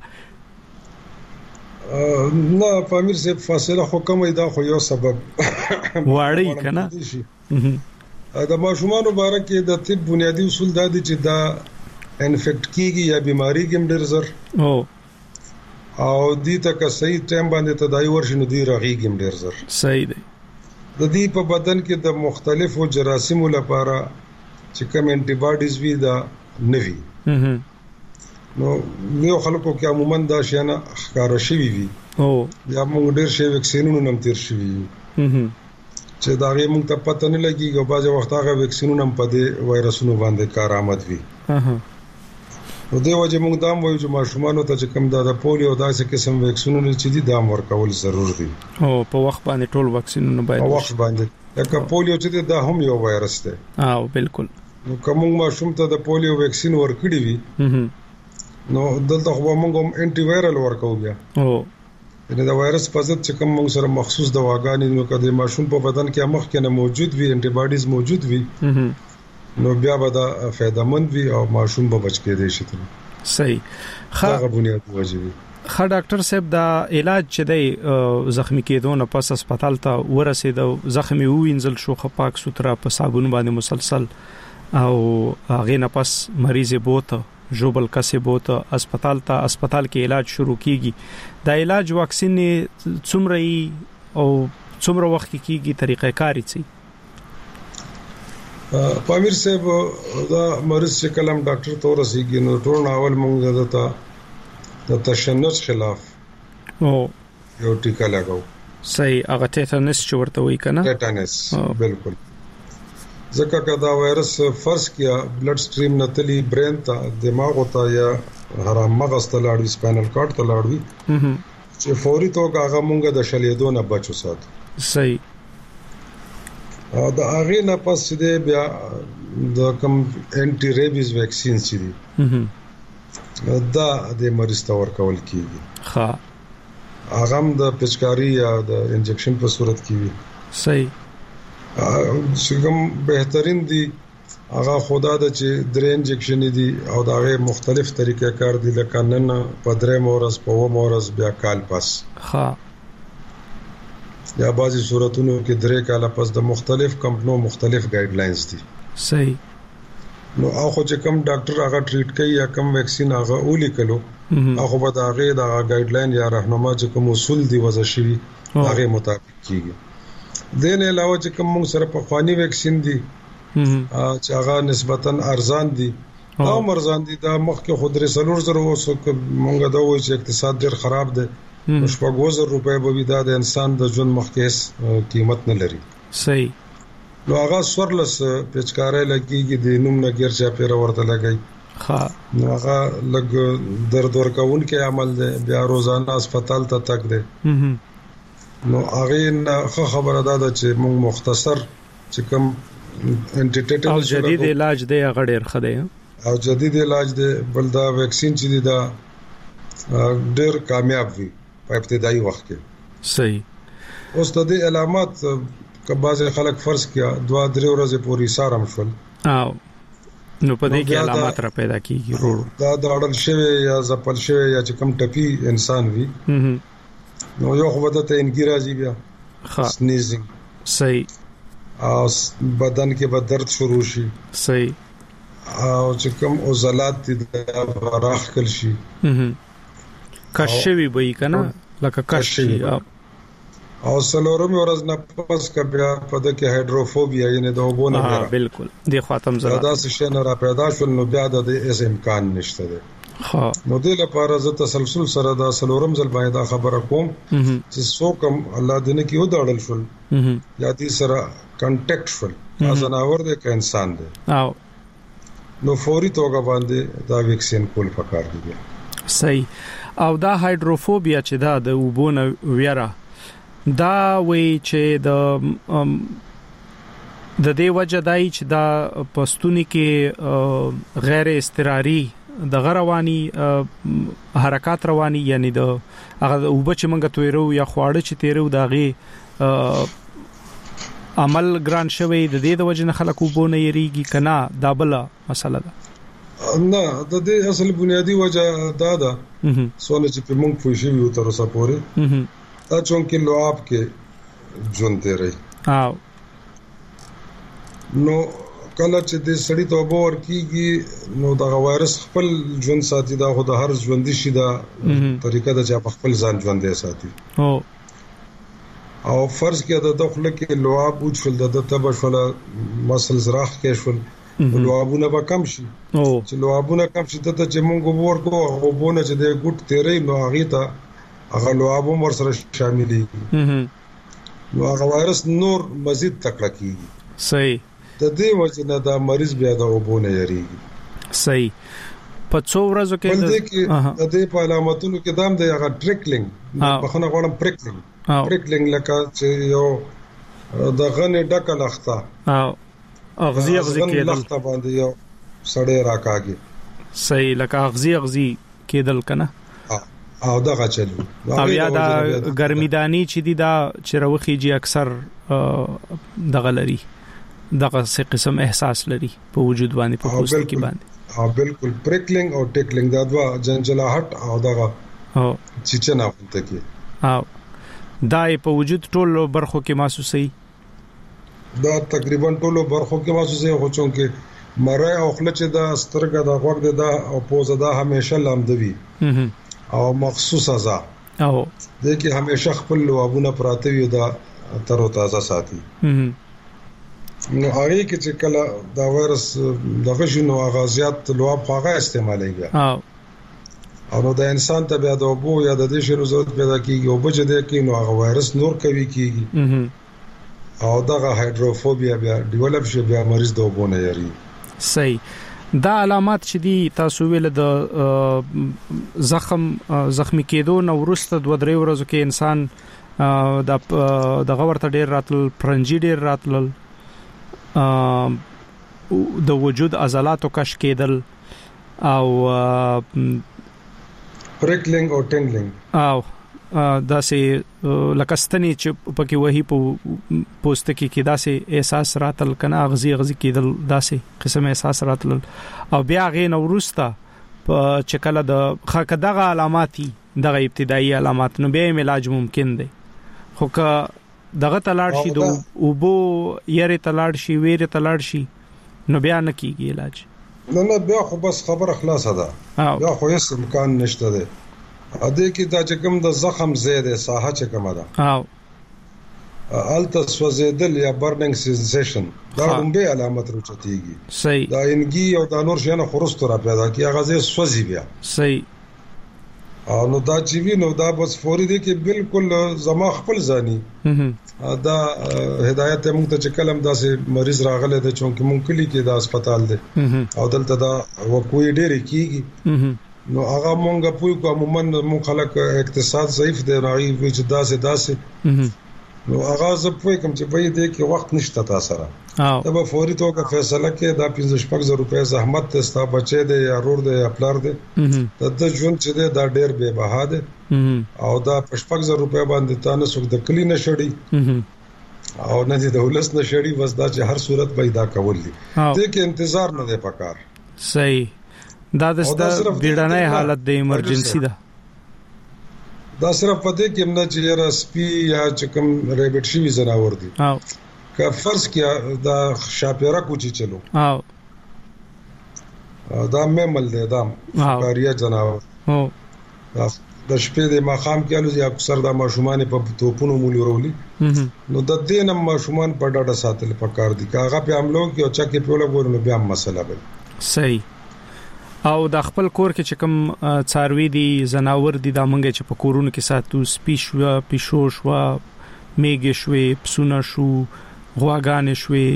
نه پامیر سے فاصله خو کمي دا خو یو سبب
واړی کنه
دا ماشومان مبارک د طب بنیادی اصول دا دي چې دا انفیکټ کیږي یا بیماری کې ډېر زر
او
او دې ته که صحیح ټایم باندې تداوی ورشي نو دې راغيږي ډېر زر
صحیح دی
د دې په بدن کې د مختلفو جراثیمو لپاره چې کوم انټي باډیز وي دا نوي نو یو خلکو کې عموما دا شیانه ښکار شوی وي
او
یا موږ ډېر شی ویکسینونو نم تیر شوی چې دا غي موږ ته پته نه لګي چې بعض وخت هغه ویکسینونه هم په دې وایرسونو باندې کارآمد وي نو دی وجه موږ دا وایو چې ماشومان ته چې کوم د پولیو داسې قسم ویکسینونه چې دي دا ورکول ضرور دي
او په وخت باندې ټول ویکسینونه باید
په وخت باندې لکه پولیو چې دا هم یو وایرس دی
او بالکل
نو کوم ماشوم ته د پولیو ویکسین ورکړي وي نو دلته خو موږ هم انټي وایرل ورکو بیا
او
دا وایرس په ضد چې کوم موږ سره مخصوص دواګانې نو کله ماشوم په بدن کې مخ کې نه موجود وي انټي باډیز موجود وي نو بیا به دا فائدمند وي او ماشوم به بچ کېدای شي
صحیح
خا بنیادی وجه وي
خا ډاکټر صاحب دا علاج چې دی زخمی کېدو نه پس هسپتال ته ورسېد زخمی وینځل شو خپاک سترا په صابون باندې مسلسل او هغه نه پس مریض بوته جوبل کسه بوته هسپتال ته هسپتال کې علاج شروع کیږي دا علاج واکسین څومره او څومره وخت کیږي طریقې کاری چي
پامیر صاحب دا مریض چې کلم ډاکټر ته ورسیږي نو ټول اول موږ دته د تشنج خلاف
او
یو ټیکا لګاو
صحیح هغه ټیټانس چې ورته وایي کنه
ټیټانس بالکل ځکه که دا وایرس فرض کیا بلډ سټریم نه تلی برین ته دماغ ته یا حرام مغز ته لاړوي سپاینل کارډ ته لاړوي چې فوري توګه هغه مونږه د شلیدو نه بچو سات
صحیح
او دا هغه نه پس دې بیا د کوم انټي ریبیز ویکسین چې دي دا د مریض ته ورکول کیږي
ها
هغه هم د پچکاری یا د انجکشن په صورت کې وي
صحیح
څنګه بهترین دي هغه خدا د چې درې انجکشن دي او دا غي مختلف طریقې کار دي لکه نن په درې مورز په و مورز بیا کال پاس
ها
یا بعضي صورتونو کې درې کال پاس د مختلف کمپنیو مختلف ګایډلاینز دي
صحیح
نو هغه چې کوم ډاکټر هغه ټریټ کوي یا کوم ویکسین هغه ولیکلو هغه به دا غي د ګایډلاین یا راهنما چې کوم اصول دي وضع شوي هغه مطابق کیږي دین علاوه چې کوم موږ سره په خواني ویکسین دي چې هغه نسبتاً ارزان دي او مرزان دي دا مخکې خودري سلور زره وسو موږ دا وایو چې اقتصاد ډېر خراب دی شپږ زره روپۍ به دا د انسان د ژوند مخکې قیمت نه لري
صحیح
نو هغه سورلس پچکارې لګيږي د نوم نه غیر چا پیر ورته لګي
ها
نو هغه لګ درد ورکون کې عمل دی بیا روزانه هسپتال ته تک دی نو هغه نه خبره ده چې موږ مختصر چې کوم انټیټیټیو
او جدید علاج دی هغه ډیر خدای
او جدید علاج دی بل دا ویکسین چې دی دا ډیر کامیاب وي په ابتدایي وخت کې
صحیح
اوس د علامات کباز خلک فرض کیا دوا درې ورځې پوری سارم شول
او نو په دې کې علامات را پیدا کیږي ورو
دا د اړل شوی یا زپل شوی یا چې کوم ټپی انسان وي نو یو خو ته انګی راځي بیا سنیزینګ
صحیح
او بدن کې به درد شروع شي
صحیح
او چې کوم عضلات دي راخ کل شي
کشوي به کنه لکه کشي
او سلورم ورځ نه پس کبه په دغه هایدروفوبیا یعنی د وبونه
ها بالکل د خاتم زړه
دا څه شي نه را پیدا شول نو بیا د اس امکان نشته ده
ها
نو د لپاره ز تسلسل سره دا سلورم ځل باندې دا خبره کوم چې څوکم الله دې نه کیو داړل شول یا دې سره کانټیکټ شول ځناور دې ک انسان دې
او
نو فوري توګه باندې دا ویکسین کول پکار دي
صحیح او دا هایدروفوبیا چې دا د وبونه ویرا دا وی چې د د دې وجه دای چې دا پښتوني کې غیر استقراري د غروانی حرکت رواني یعنی د هغه وبچ منګه تویرو یا خواړه چې تیرو داغي عمل ګران شوی د دې د وجه نه خلک وبونه یریږي کنا دا بل مسله ده
نه د دې اصل بنیادی وجه دا ده سونه چې په مونږ پوښي یو تر اوسه پورې دا چونکه لواب کې ژوند دی رہی
او
نو کله چې د سړی توبه ورکیږي نو دا وایرس خپل ژوند ساتي دا خو د هر ژوندي شي دا طریقه ده چې خپل ځان ژوندې ساتي
او
او فرض کې د داخله کې لواب وشل د تبشل مسلز راخ کې شول لوابونه به کم شي
او
چې لوابونه کم شي ته چې مونږ ورکو او بونه چې د ګټ تیرې نو هغه ته هغه لوابو ور سره شاملي نو هغه وایرس نور مزید تکړه کیږي
صحیح
د دې وجه نه دا مریض بیا د وبونه یریږي
صحیح په څو ورځو کې
د دې په علامتونو کې دام د هغه ټریکلینګ په خنه غوړم پریکلینګ پریکلینګ لکه چې یو د غنې ډکه لخته
او اغزي اغزي کېدل
لخته باندې یو سړی راکاږي
صحیح لکه اغزي اغزي کېدل کنه
او دا غچلو
او یا دا ګرمیدانی چې دی دا چروخیږي اکثر دغه لري دغه څه قسم احساس لري په وجود باندې په پوست کې باندې
ها بالکل پریکلینګ او ټیکلینګ دا دوا جنجلاهټ او دغه
او
چچنا وته کې
او دا په وجود ټولو برخو کې محسوسي
دا تقریبا ټولو برخو کې محسوسي هو چې مړی او خلچ دا سترګه دا غوږ دا او پوزه دا همیشه لامدوي او مخصوص ازا
او
د کې همیشه خپل لوابونه پراته وي دا تر او تازه ساتي نو هغه کې چې کله دا وایرس دغه شنو اغازيات لواب هغه استعمالېږي او نو د انسان ته بیا د وبو یا د دې شنو ضرورت پیدا کیږي او بچ دې کې نو هغه وایرس نور کوي کیږي او دغه هایدروفوبیا بیا ډیولپ شي بیا مریض د وبو نه یری
صحیح دا علامات چې دي تاسو ویل د زخم زخمی کېدو نو ورسته دوه درې ورځې کې انسان د دغه ورته ډیر راتل پرنجي ډیر راتل د وجود عضلاتو کش کېدل او
پریکلینګ او ټینګلینګ
او دا سه لکستنی چې پکې وਹੀ پوست کې کې دا سه احساس راتل کنه اغزي اغزي کېدل دا سه قسم احساس راتل او بیا غې نو ورسته په چکله د خکه دغه علاماتي دغه ابتدایي علامات نو به علاج ممکن دی خو که دغه تلاړ شي د اوبو یری تلاړ شي ویری تلاړ شي نو بیا نه کیږي علاج
نه نه بیا خو بس خبره خلاصه ده بیا خو هیڅ امکان نشته ده ا دې کې دا چې کوم د زخم زیاده ساحه چې کومه ده او الته سوځیدل یا برننګ سنسیشن دا هم به علامت روچتيږي
صحیح
دا انګي او د نور شنه خرست را پیدا کی غزه سوځي بیا
صحیح
او نو دا چې وینو دا بس فوري دي کې بالکل زما خپل ځاني دا هدایت موږ ته چې کلم داسې مریض راغله د چونکه مونږ کلی کې د هسپتال دی او دلته دا وکوي ډېری کیږي نو هغه مونږه پوي کوم من مونږ خلک اقتصاد ضعیف دی راغي چې داسې داسې نو هغه زه پوي کوم چې به دې کې وخت نشته تاسو سره دا به فوري توګه فیصله کې دا پنځه شپږ زره روپیا زحمت ته ستا بچي دی یا رور دی یا پلار دی د ژوند چې دی دا ډېر به بها دی او دا شپږ زره روپیا باندې تاسو څوک د کلی نشړي او نه دي د ولس نشړي بس دا چې هر صورت پیدا کول دي دې کې انتظار نه دی پکار
صحیح دا د بیړنۍ حالت د ایمرجنسي ده
دا صرف پدې کې موږ چې را سپي یا چې کوم ریبټ شي زناور دي
او
که فرض کیا دا شاپیرا کوچی چلو
او
دا مېمل دی دا کاریا جناور
او
د شپې د ماخام کېلو یا اکثر د ماشومان په توپونو مولي ورولي نو د دې نم ماشومان په ډاډه ساتل پکار دي کاغه په عملو کې او چکه په لګور نو بیا مسله به
صحیح او د خپل کور کې چې کوم څاروي دي زناور دي د منګه چې په کورونو کې ساتو سپیشوا پښو شوا میګ شوي پسونه شو غواګان شوي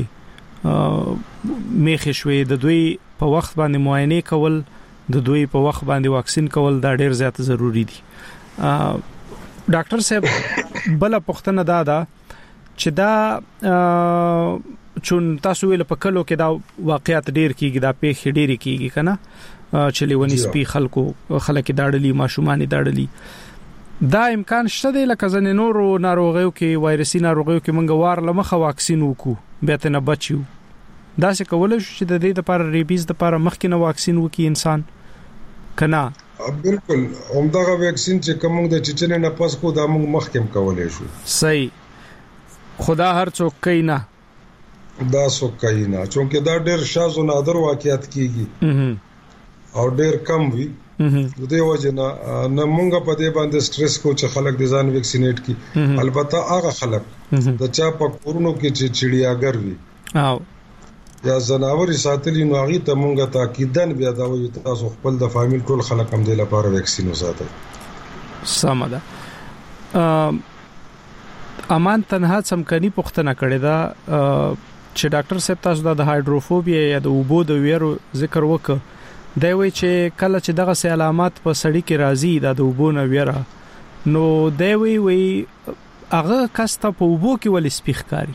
میخ شوي د دوی په وخت باندې معاینه کول د دوی په وخت باندې واکسین کول دا ډیر زیات ضروری دي ډاکټر صاحب بل پختنه دا ده چې دا چون تاسو ویل په کلو کې دا واقعیت ډیر کیږي دا پیښ ډیر کیږي کنه چې لیونی سپی خلکو خلک داړلی ماشومان داړلی دا امکان شته دی لکه ځنې نورو ناروغیو کې وایرسي ناروغیو کې موږ وار لمخه واکسین وکړو بیا ته نه بچیو دا څه کولای شي چې د دې لپاره ریبیز لپاره مخکې نه واکسین وکړي انسان کنا
بالکل همدغه واکسین چې کوم د چچنې نه پس کو دا موږ مخکې کولای شو
صحیح خدا هر څوک کوي نه
دا څوک کوي نه چونکه دا ډېر شاذ و نادر واقعیت کیږي او ډېر کم وي د دې وجه نه نه مونږ په دې باندې سټرس کو چې خلک د ځان ویکسینیټ کی البته هغه خلک د چا په کورونو کې چې چړیاګر وي او یا زناور ساتلی نو هغه ته مونږ تاکیدن بیا دا وي تاسو خپل د فامیل ټول خلک هم د لپاره ویکسین وساتئ
سمه ده امان تنها سمکني پختنه کړي دا چې ډاکټر صاحب تاسو د هایدروفوبیا یا د اوبو د ویرو ذکر وکړ دا وی چې کله چې دغه سه علامات په سړی کې راځي د وبونه ویره نو دا وی وی هغه کسته په وبو کې ول سپیخ کاری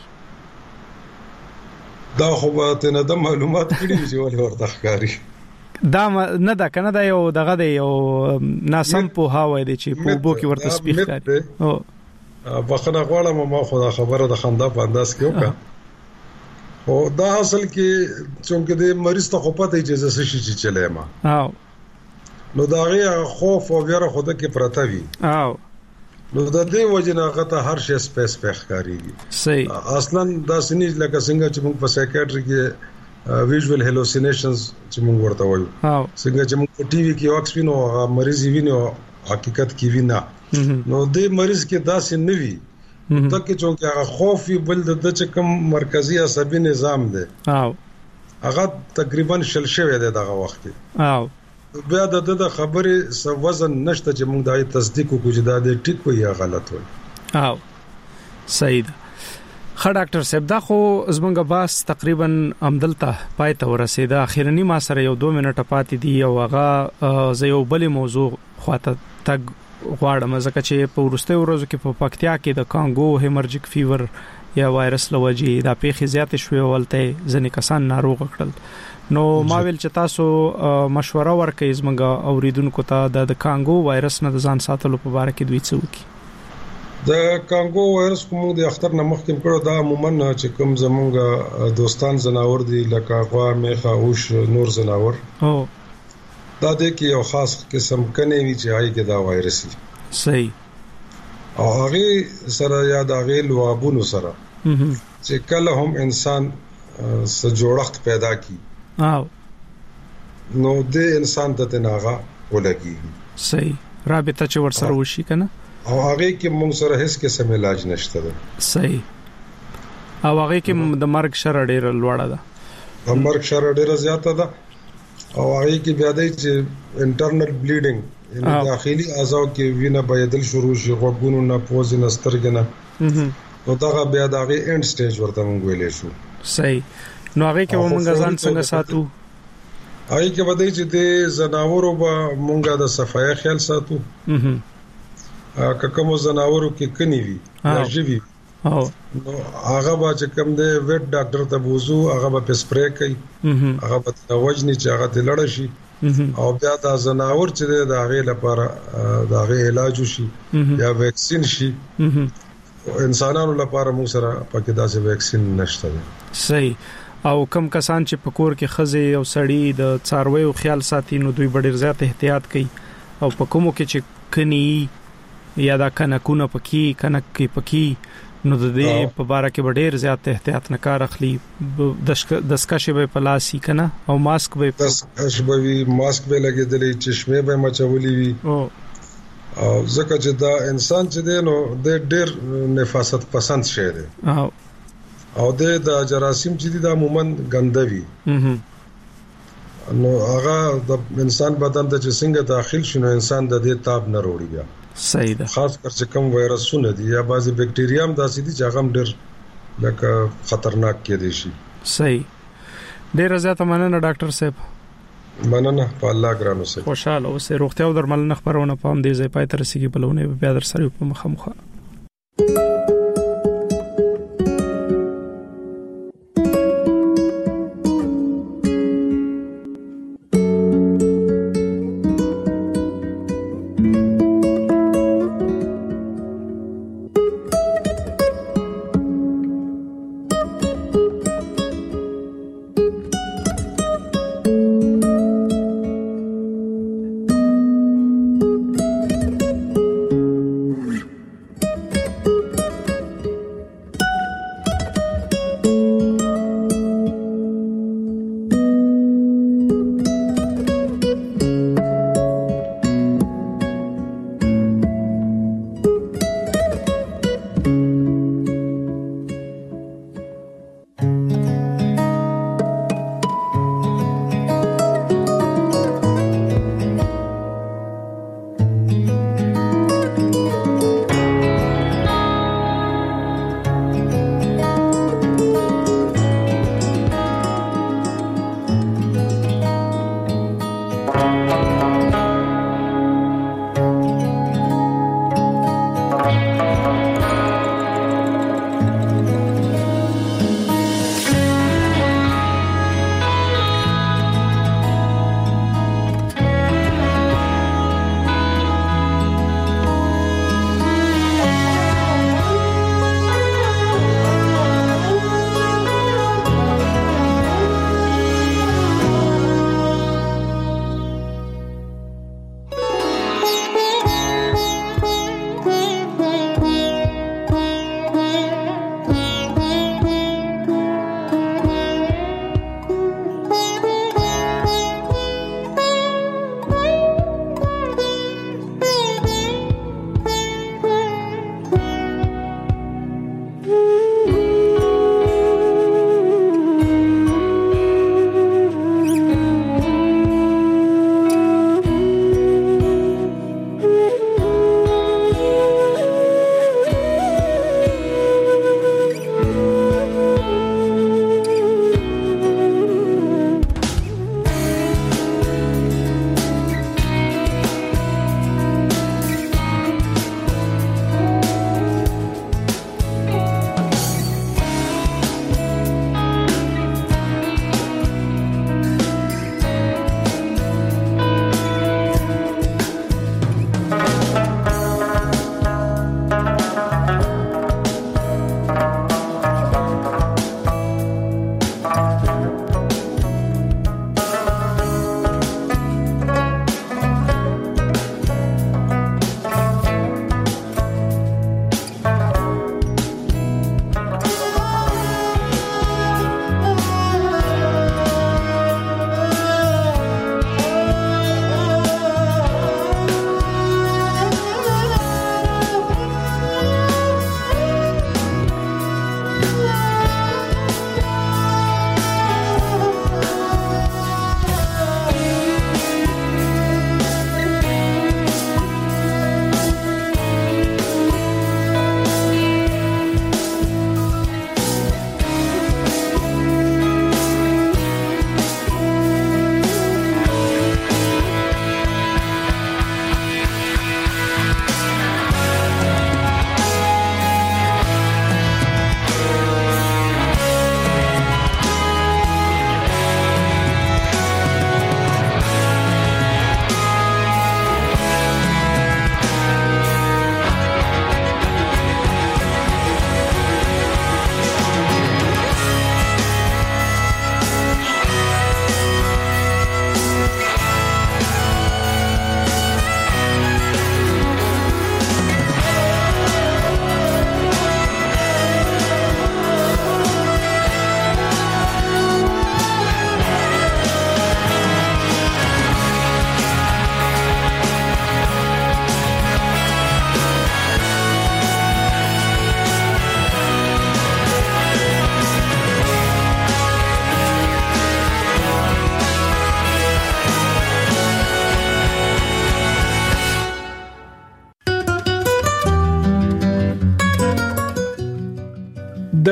دا خو به نه د معلومات کړي چې ول ورته ښکاری
دا نه دا کنه دا یو دغه دی یو ناسم په هاوی دی چې په وبو کې ورته سپیخ کاری او
بخنه غواړم ما خو دا خبره د خندا په انداز کې وکړه او دا اصل کې چونکه د مریض ته خو پته اجازه شي چې چلای ما
او
نو دا غي خوف او ویره خود کې پرته وي
او
نو د دې وجنه غته هر شی سپیس پخ کاریږي
صحیح
اصلا دا سنی لکه څنګه چې موږ په سایکیاتری کې ویژوال هلوسینیشنز چې موږ ورته وایو
او
څنګه چې موږ ټي وي کې واکس وینو مریض وینو حقیقت کې وینا نو دې مریض کې داسې نه وي تکه چې هغه خوف بل د چې کوم مرکزی عصبي نظام دی
او
هغه تقریبا شل شوی دی دغه وخت
او
بیا د د خبرې سو وزن نشته چې موږ د تصدیق کوو چې دا د ټیک وي یا غلط وي
او صحیح ده خا ډاکټر صاحب دا خو زمونږ باس تقریبا عمدلته پای ته ورسېده اخیرنی ما سره یو دوه منټه پاتې دي او هغه زه یو بل موضوع خواته تک غواړم ځکه چې په ورسته ورځو کې په پکتیا کې د کانګو هیمرجیک فیور یا وایرس لوجي دا پیښې زیات شوې ولته ځنې کسان ناروغ کړل نو ما ویل چې تاسو مشوره ورکړئ زمونږ اوریدونکو ته د کانګو وایرس نه ځان ساتلو په اړه کې دوی څه وکړي
د کانګو وایرس کوم د اختر نه مخکې کړو دا عموما چې کوم زمونږ دوستان زناور دي لکه غوا میخه اوش نور زناور
او
دا د کې یو خاص قسم کني وی چې هاي کې دا وایرس دی
صحیح
او هغه سره یا د هغه لوابونو سره چې کله هم انسان سره جوړښت پیدا کی
او
نو د انسان ته تناغه ولګي
صحیح رابطه چې ور سره وشي کنه
او هغه کې موږ سره هیڅ قسم علاج نشته ده
صحیح او هغه کې د مرګ شر ډیر لوړه ده
د مرګ شر ډیر زیاته ده او هغه کې بیا د چې انټرنل بلیډینګ یعنی داخلي اعضاء کې وینه بهدل شروع شي غوګونو نه پوز نه سترګنه نو دا بیا د هغه اینډ سټیج ورته موږ ویلې شو
صحیح نو هغه کې موږ ځان څنګه ساتو
هغه کې ودی چې د زناورو به موږ د صفای خیال ساتو که کوم زناورو کې کني وي یا ژوي
او
نو هغه به چې کوم دی ویټ ډاکټر ته بوزو هغه به سپری کوي هغه به وجنی چې هغه ته لړ شي او بیا د زناور چې د هغه لپاره د هغه علاج شي یا ویکسین شي انسانانو لپاره موږ سره پکې داسې ویکسین نشته
صحیح او کم کسان چې په کور کې خزه او سړی د څارویو خیال ساتي نو دوی ډېر زیات احتیاط کوي او په کومو کې چې کني یا دا کنکونه پکې کنک کې پکې نو د دې په باره کې ډېر زیات احتیاط نه کار اخلي دسکشه به پلاسي کنه او ماسک به
دسکشه به ماسک به لګیدلې چشمه به مچولې وي او او ځکه چې دا انسان چې دی نو د ډېر نفاست پسند شه دی
او
او د جراثیم چې دي دا عموما ګندوي نو هغه د انسان بدن ته چې څنګه داخل شونه انسان د دې تاب نه وروړي بیا
صحیح ده
خاص کر چې کوم وایرسونه دي یا بعضي بکټریا هم داسې دي چې هغه هم ډېر لکه خطرناک کېدي شي
صحیح ډېر زیاته مننه ډاکټر صاحب
مننه په الله ګرانو سره
خوشاله اوسه روغتیا او درملنه خبرونه پام دي زې پای تر سیګي بلونه بیا در سره په مخه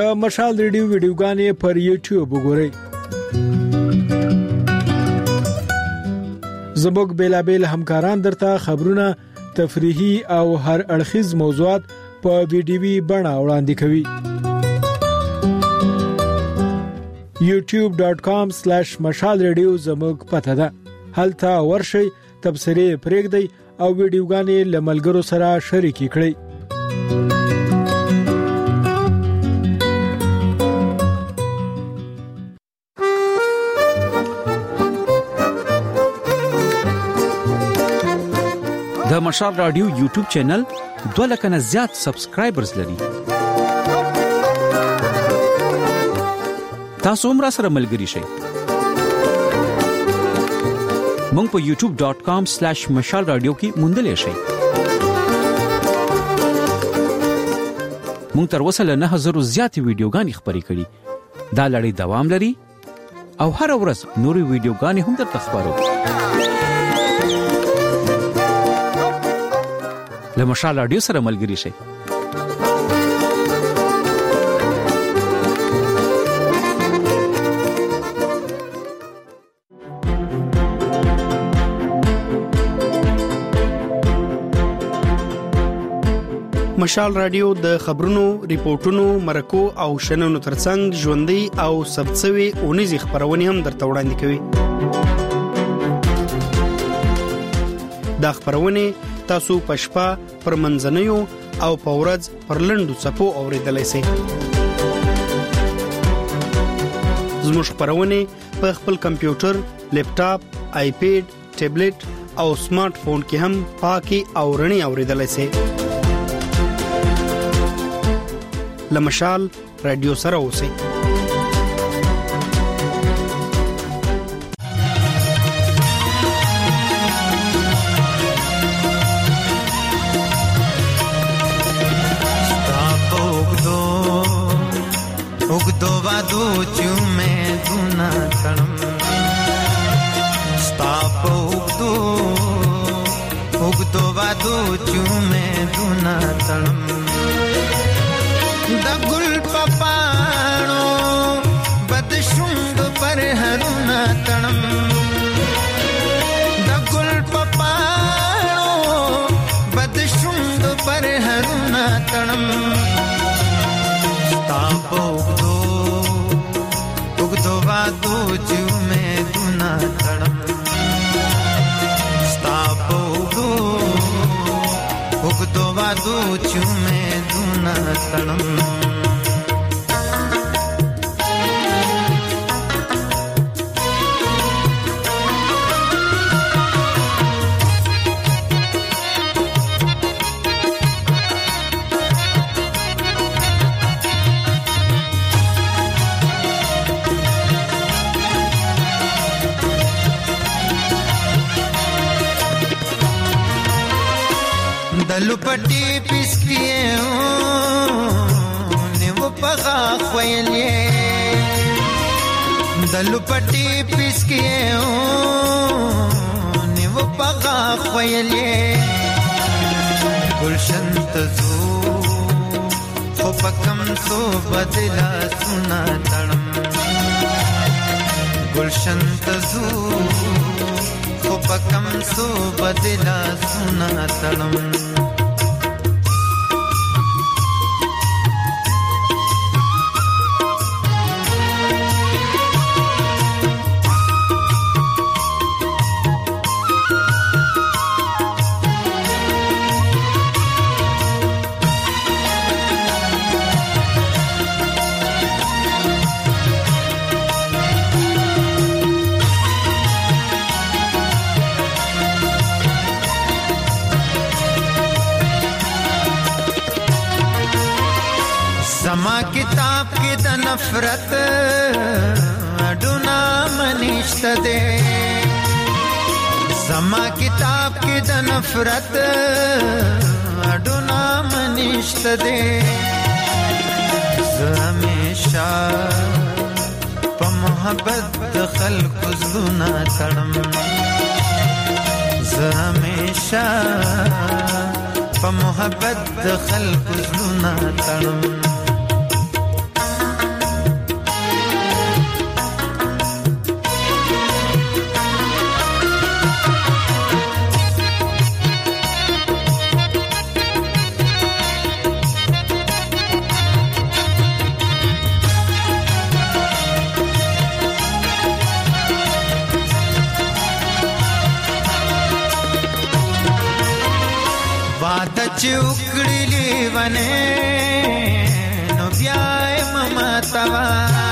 د مشال ریډیو ویډیوګانې پر یوټیوب وګورئ. زموږ بیلابل همکاران درته خبرونه، تفریحي او هر اړخیز موضوعات په ویډیوي بڼه وړاندې کوي. یوټیوب ډاٹ کام سلیش مشال ریډیو زموږ پته ده. هلته ورشئ، تبصرې پرېږدئ او ویډیوګانې له ملګرو سره شریکې کړئ.
د مشال رادیو یوټیوب چینل دوه لک نه زیات سبسکرایبرز لري. تاسو هم را سره ملګري شئ. مونږ په یوټیوب ډاٹ کام سلیش مشال رادیو کې موندلې شئ. مونږ تر اوسه له نه هزار زیات ویډیوګانې خپرې کړې. دا لړۍ دوام لري او هر ورځ نورې ویډیوګانې هم درته خپرو. له مشال رادیو سره ملګري شئ.
مشال رادیو د خبرونو، ریپورتونو، مرکو او شننو ترڅنګ ژوندۍ او ثبتسوي اونیزې خبرونه هم درته وړاندې کوي. دا خبرونه تاسو په شپه، پر منځنیو او په ورځ پر لنډو څپو اوریدلای شئ. زموږ خبرونه په خپل کمپیوټر، لیپټاپ، آیپیډ، ټابلیټ او سمارټ فون کې هم پاکي او رڼي اوریدلای شئ. لمشال رادیو سره اوسئ.
उगदो वादो चुमे दुना तणम स्ताप उगदो उगदो वादो चुमे दुना तणम दगुल पपाणो बदशुंग पर हरुना तणम दगुल पपाणो बदशुंग पर हरुना तणम तापो उगदो उगदो वादो चुमे दुना तणम तापो उगदो उगदो वादो चुमे दुना तणम दलुपटी पिसकिए ने वो पगा ख्वैलिए दलुपटी पिसकिए ने वो पगा ख्वैलिए गुलशन तजू खो पकम सो बदला सुना तणम गुलशन तजू खो पकम सो बदला सुना तणम समा किताब के द नफरत अडुना मनिश्त दे समा किताब के द नफरत अडुना मनिश्त दे हमेशा प मोहब्बत खल्क जुना तड़म हमेशा प मोहब्बत खल्क जुना तड़म واده چې وکړلی ونه نو بیا ممتوا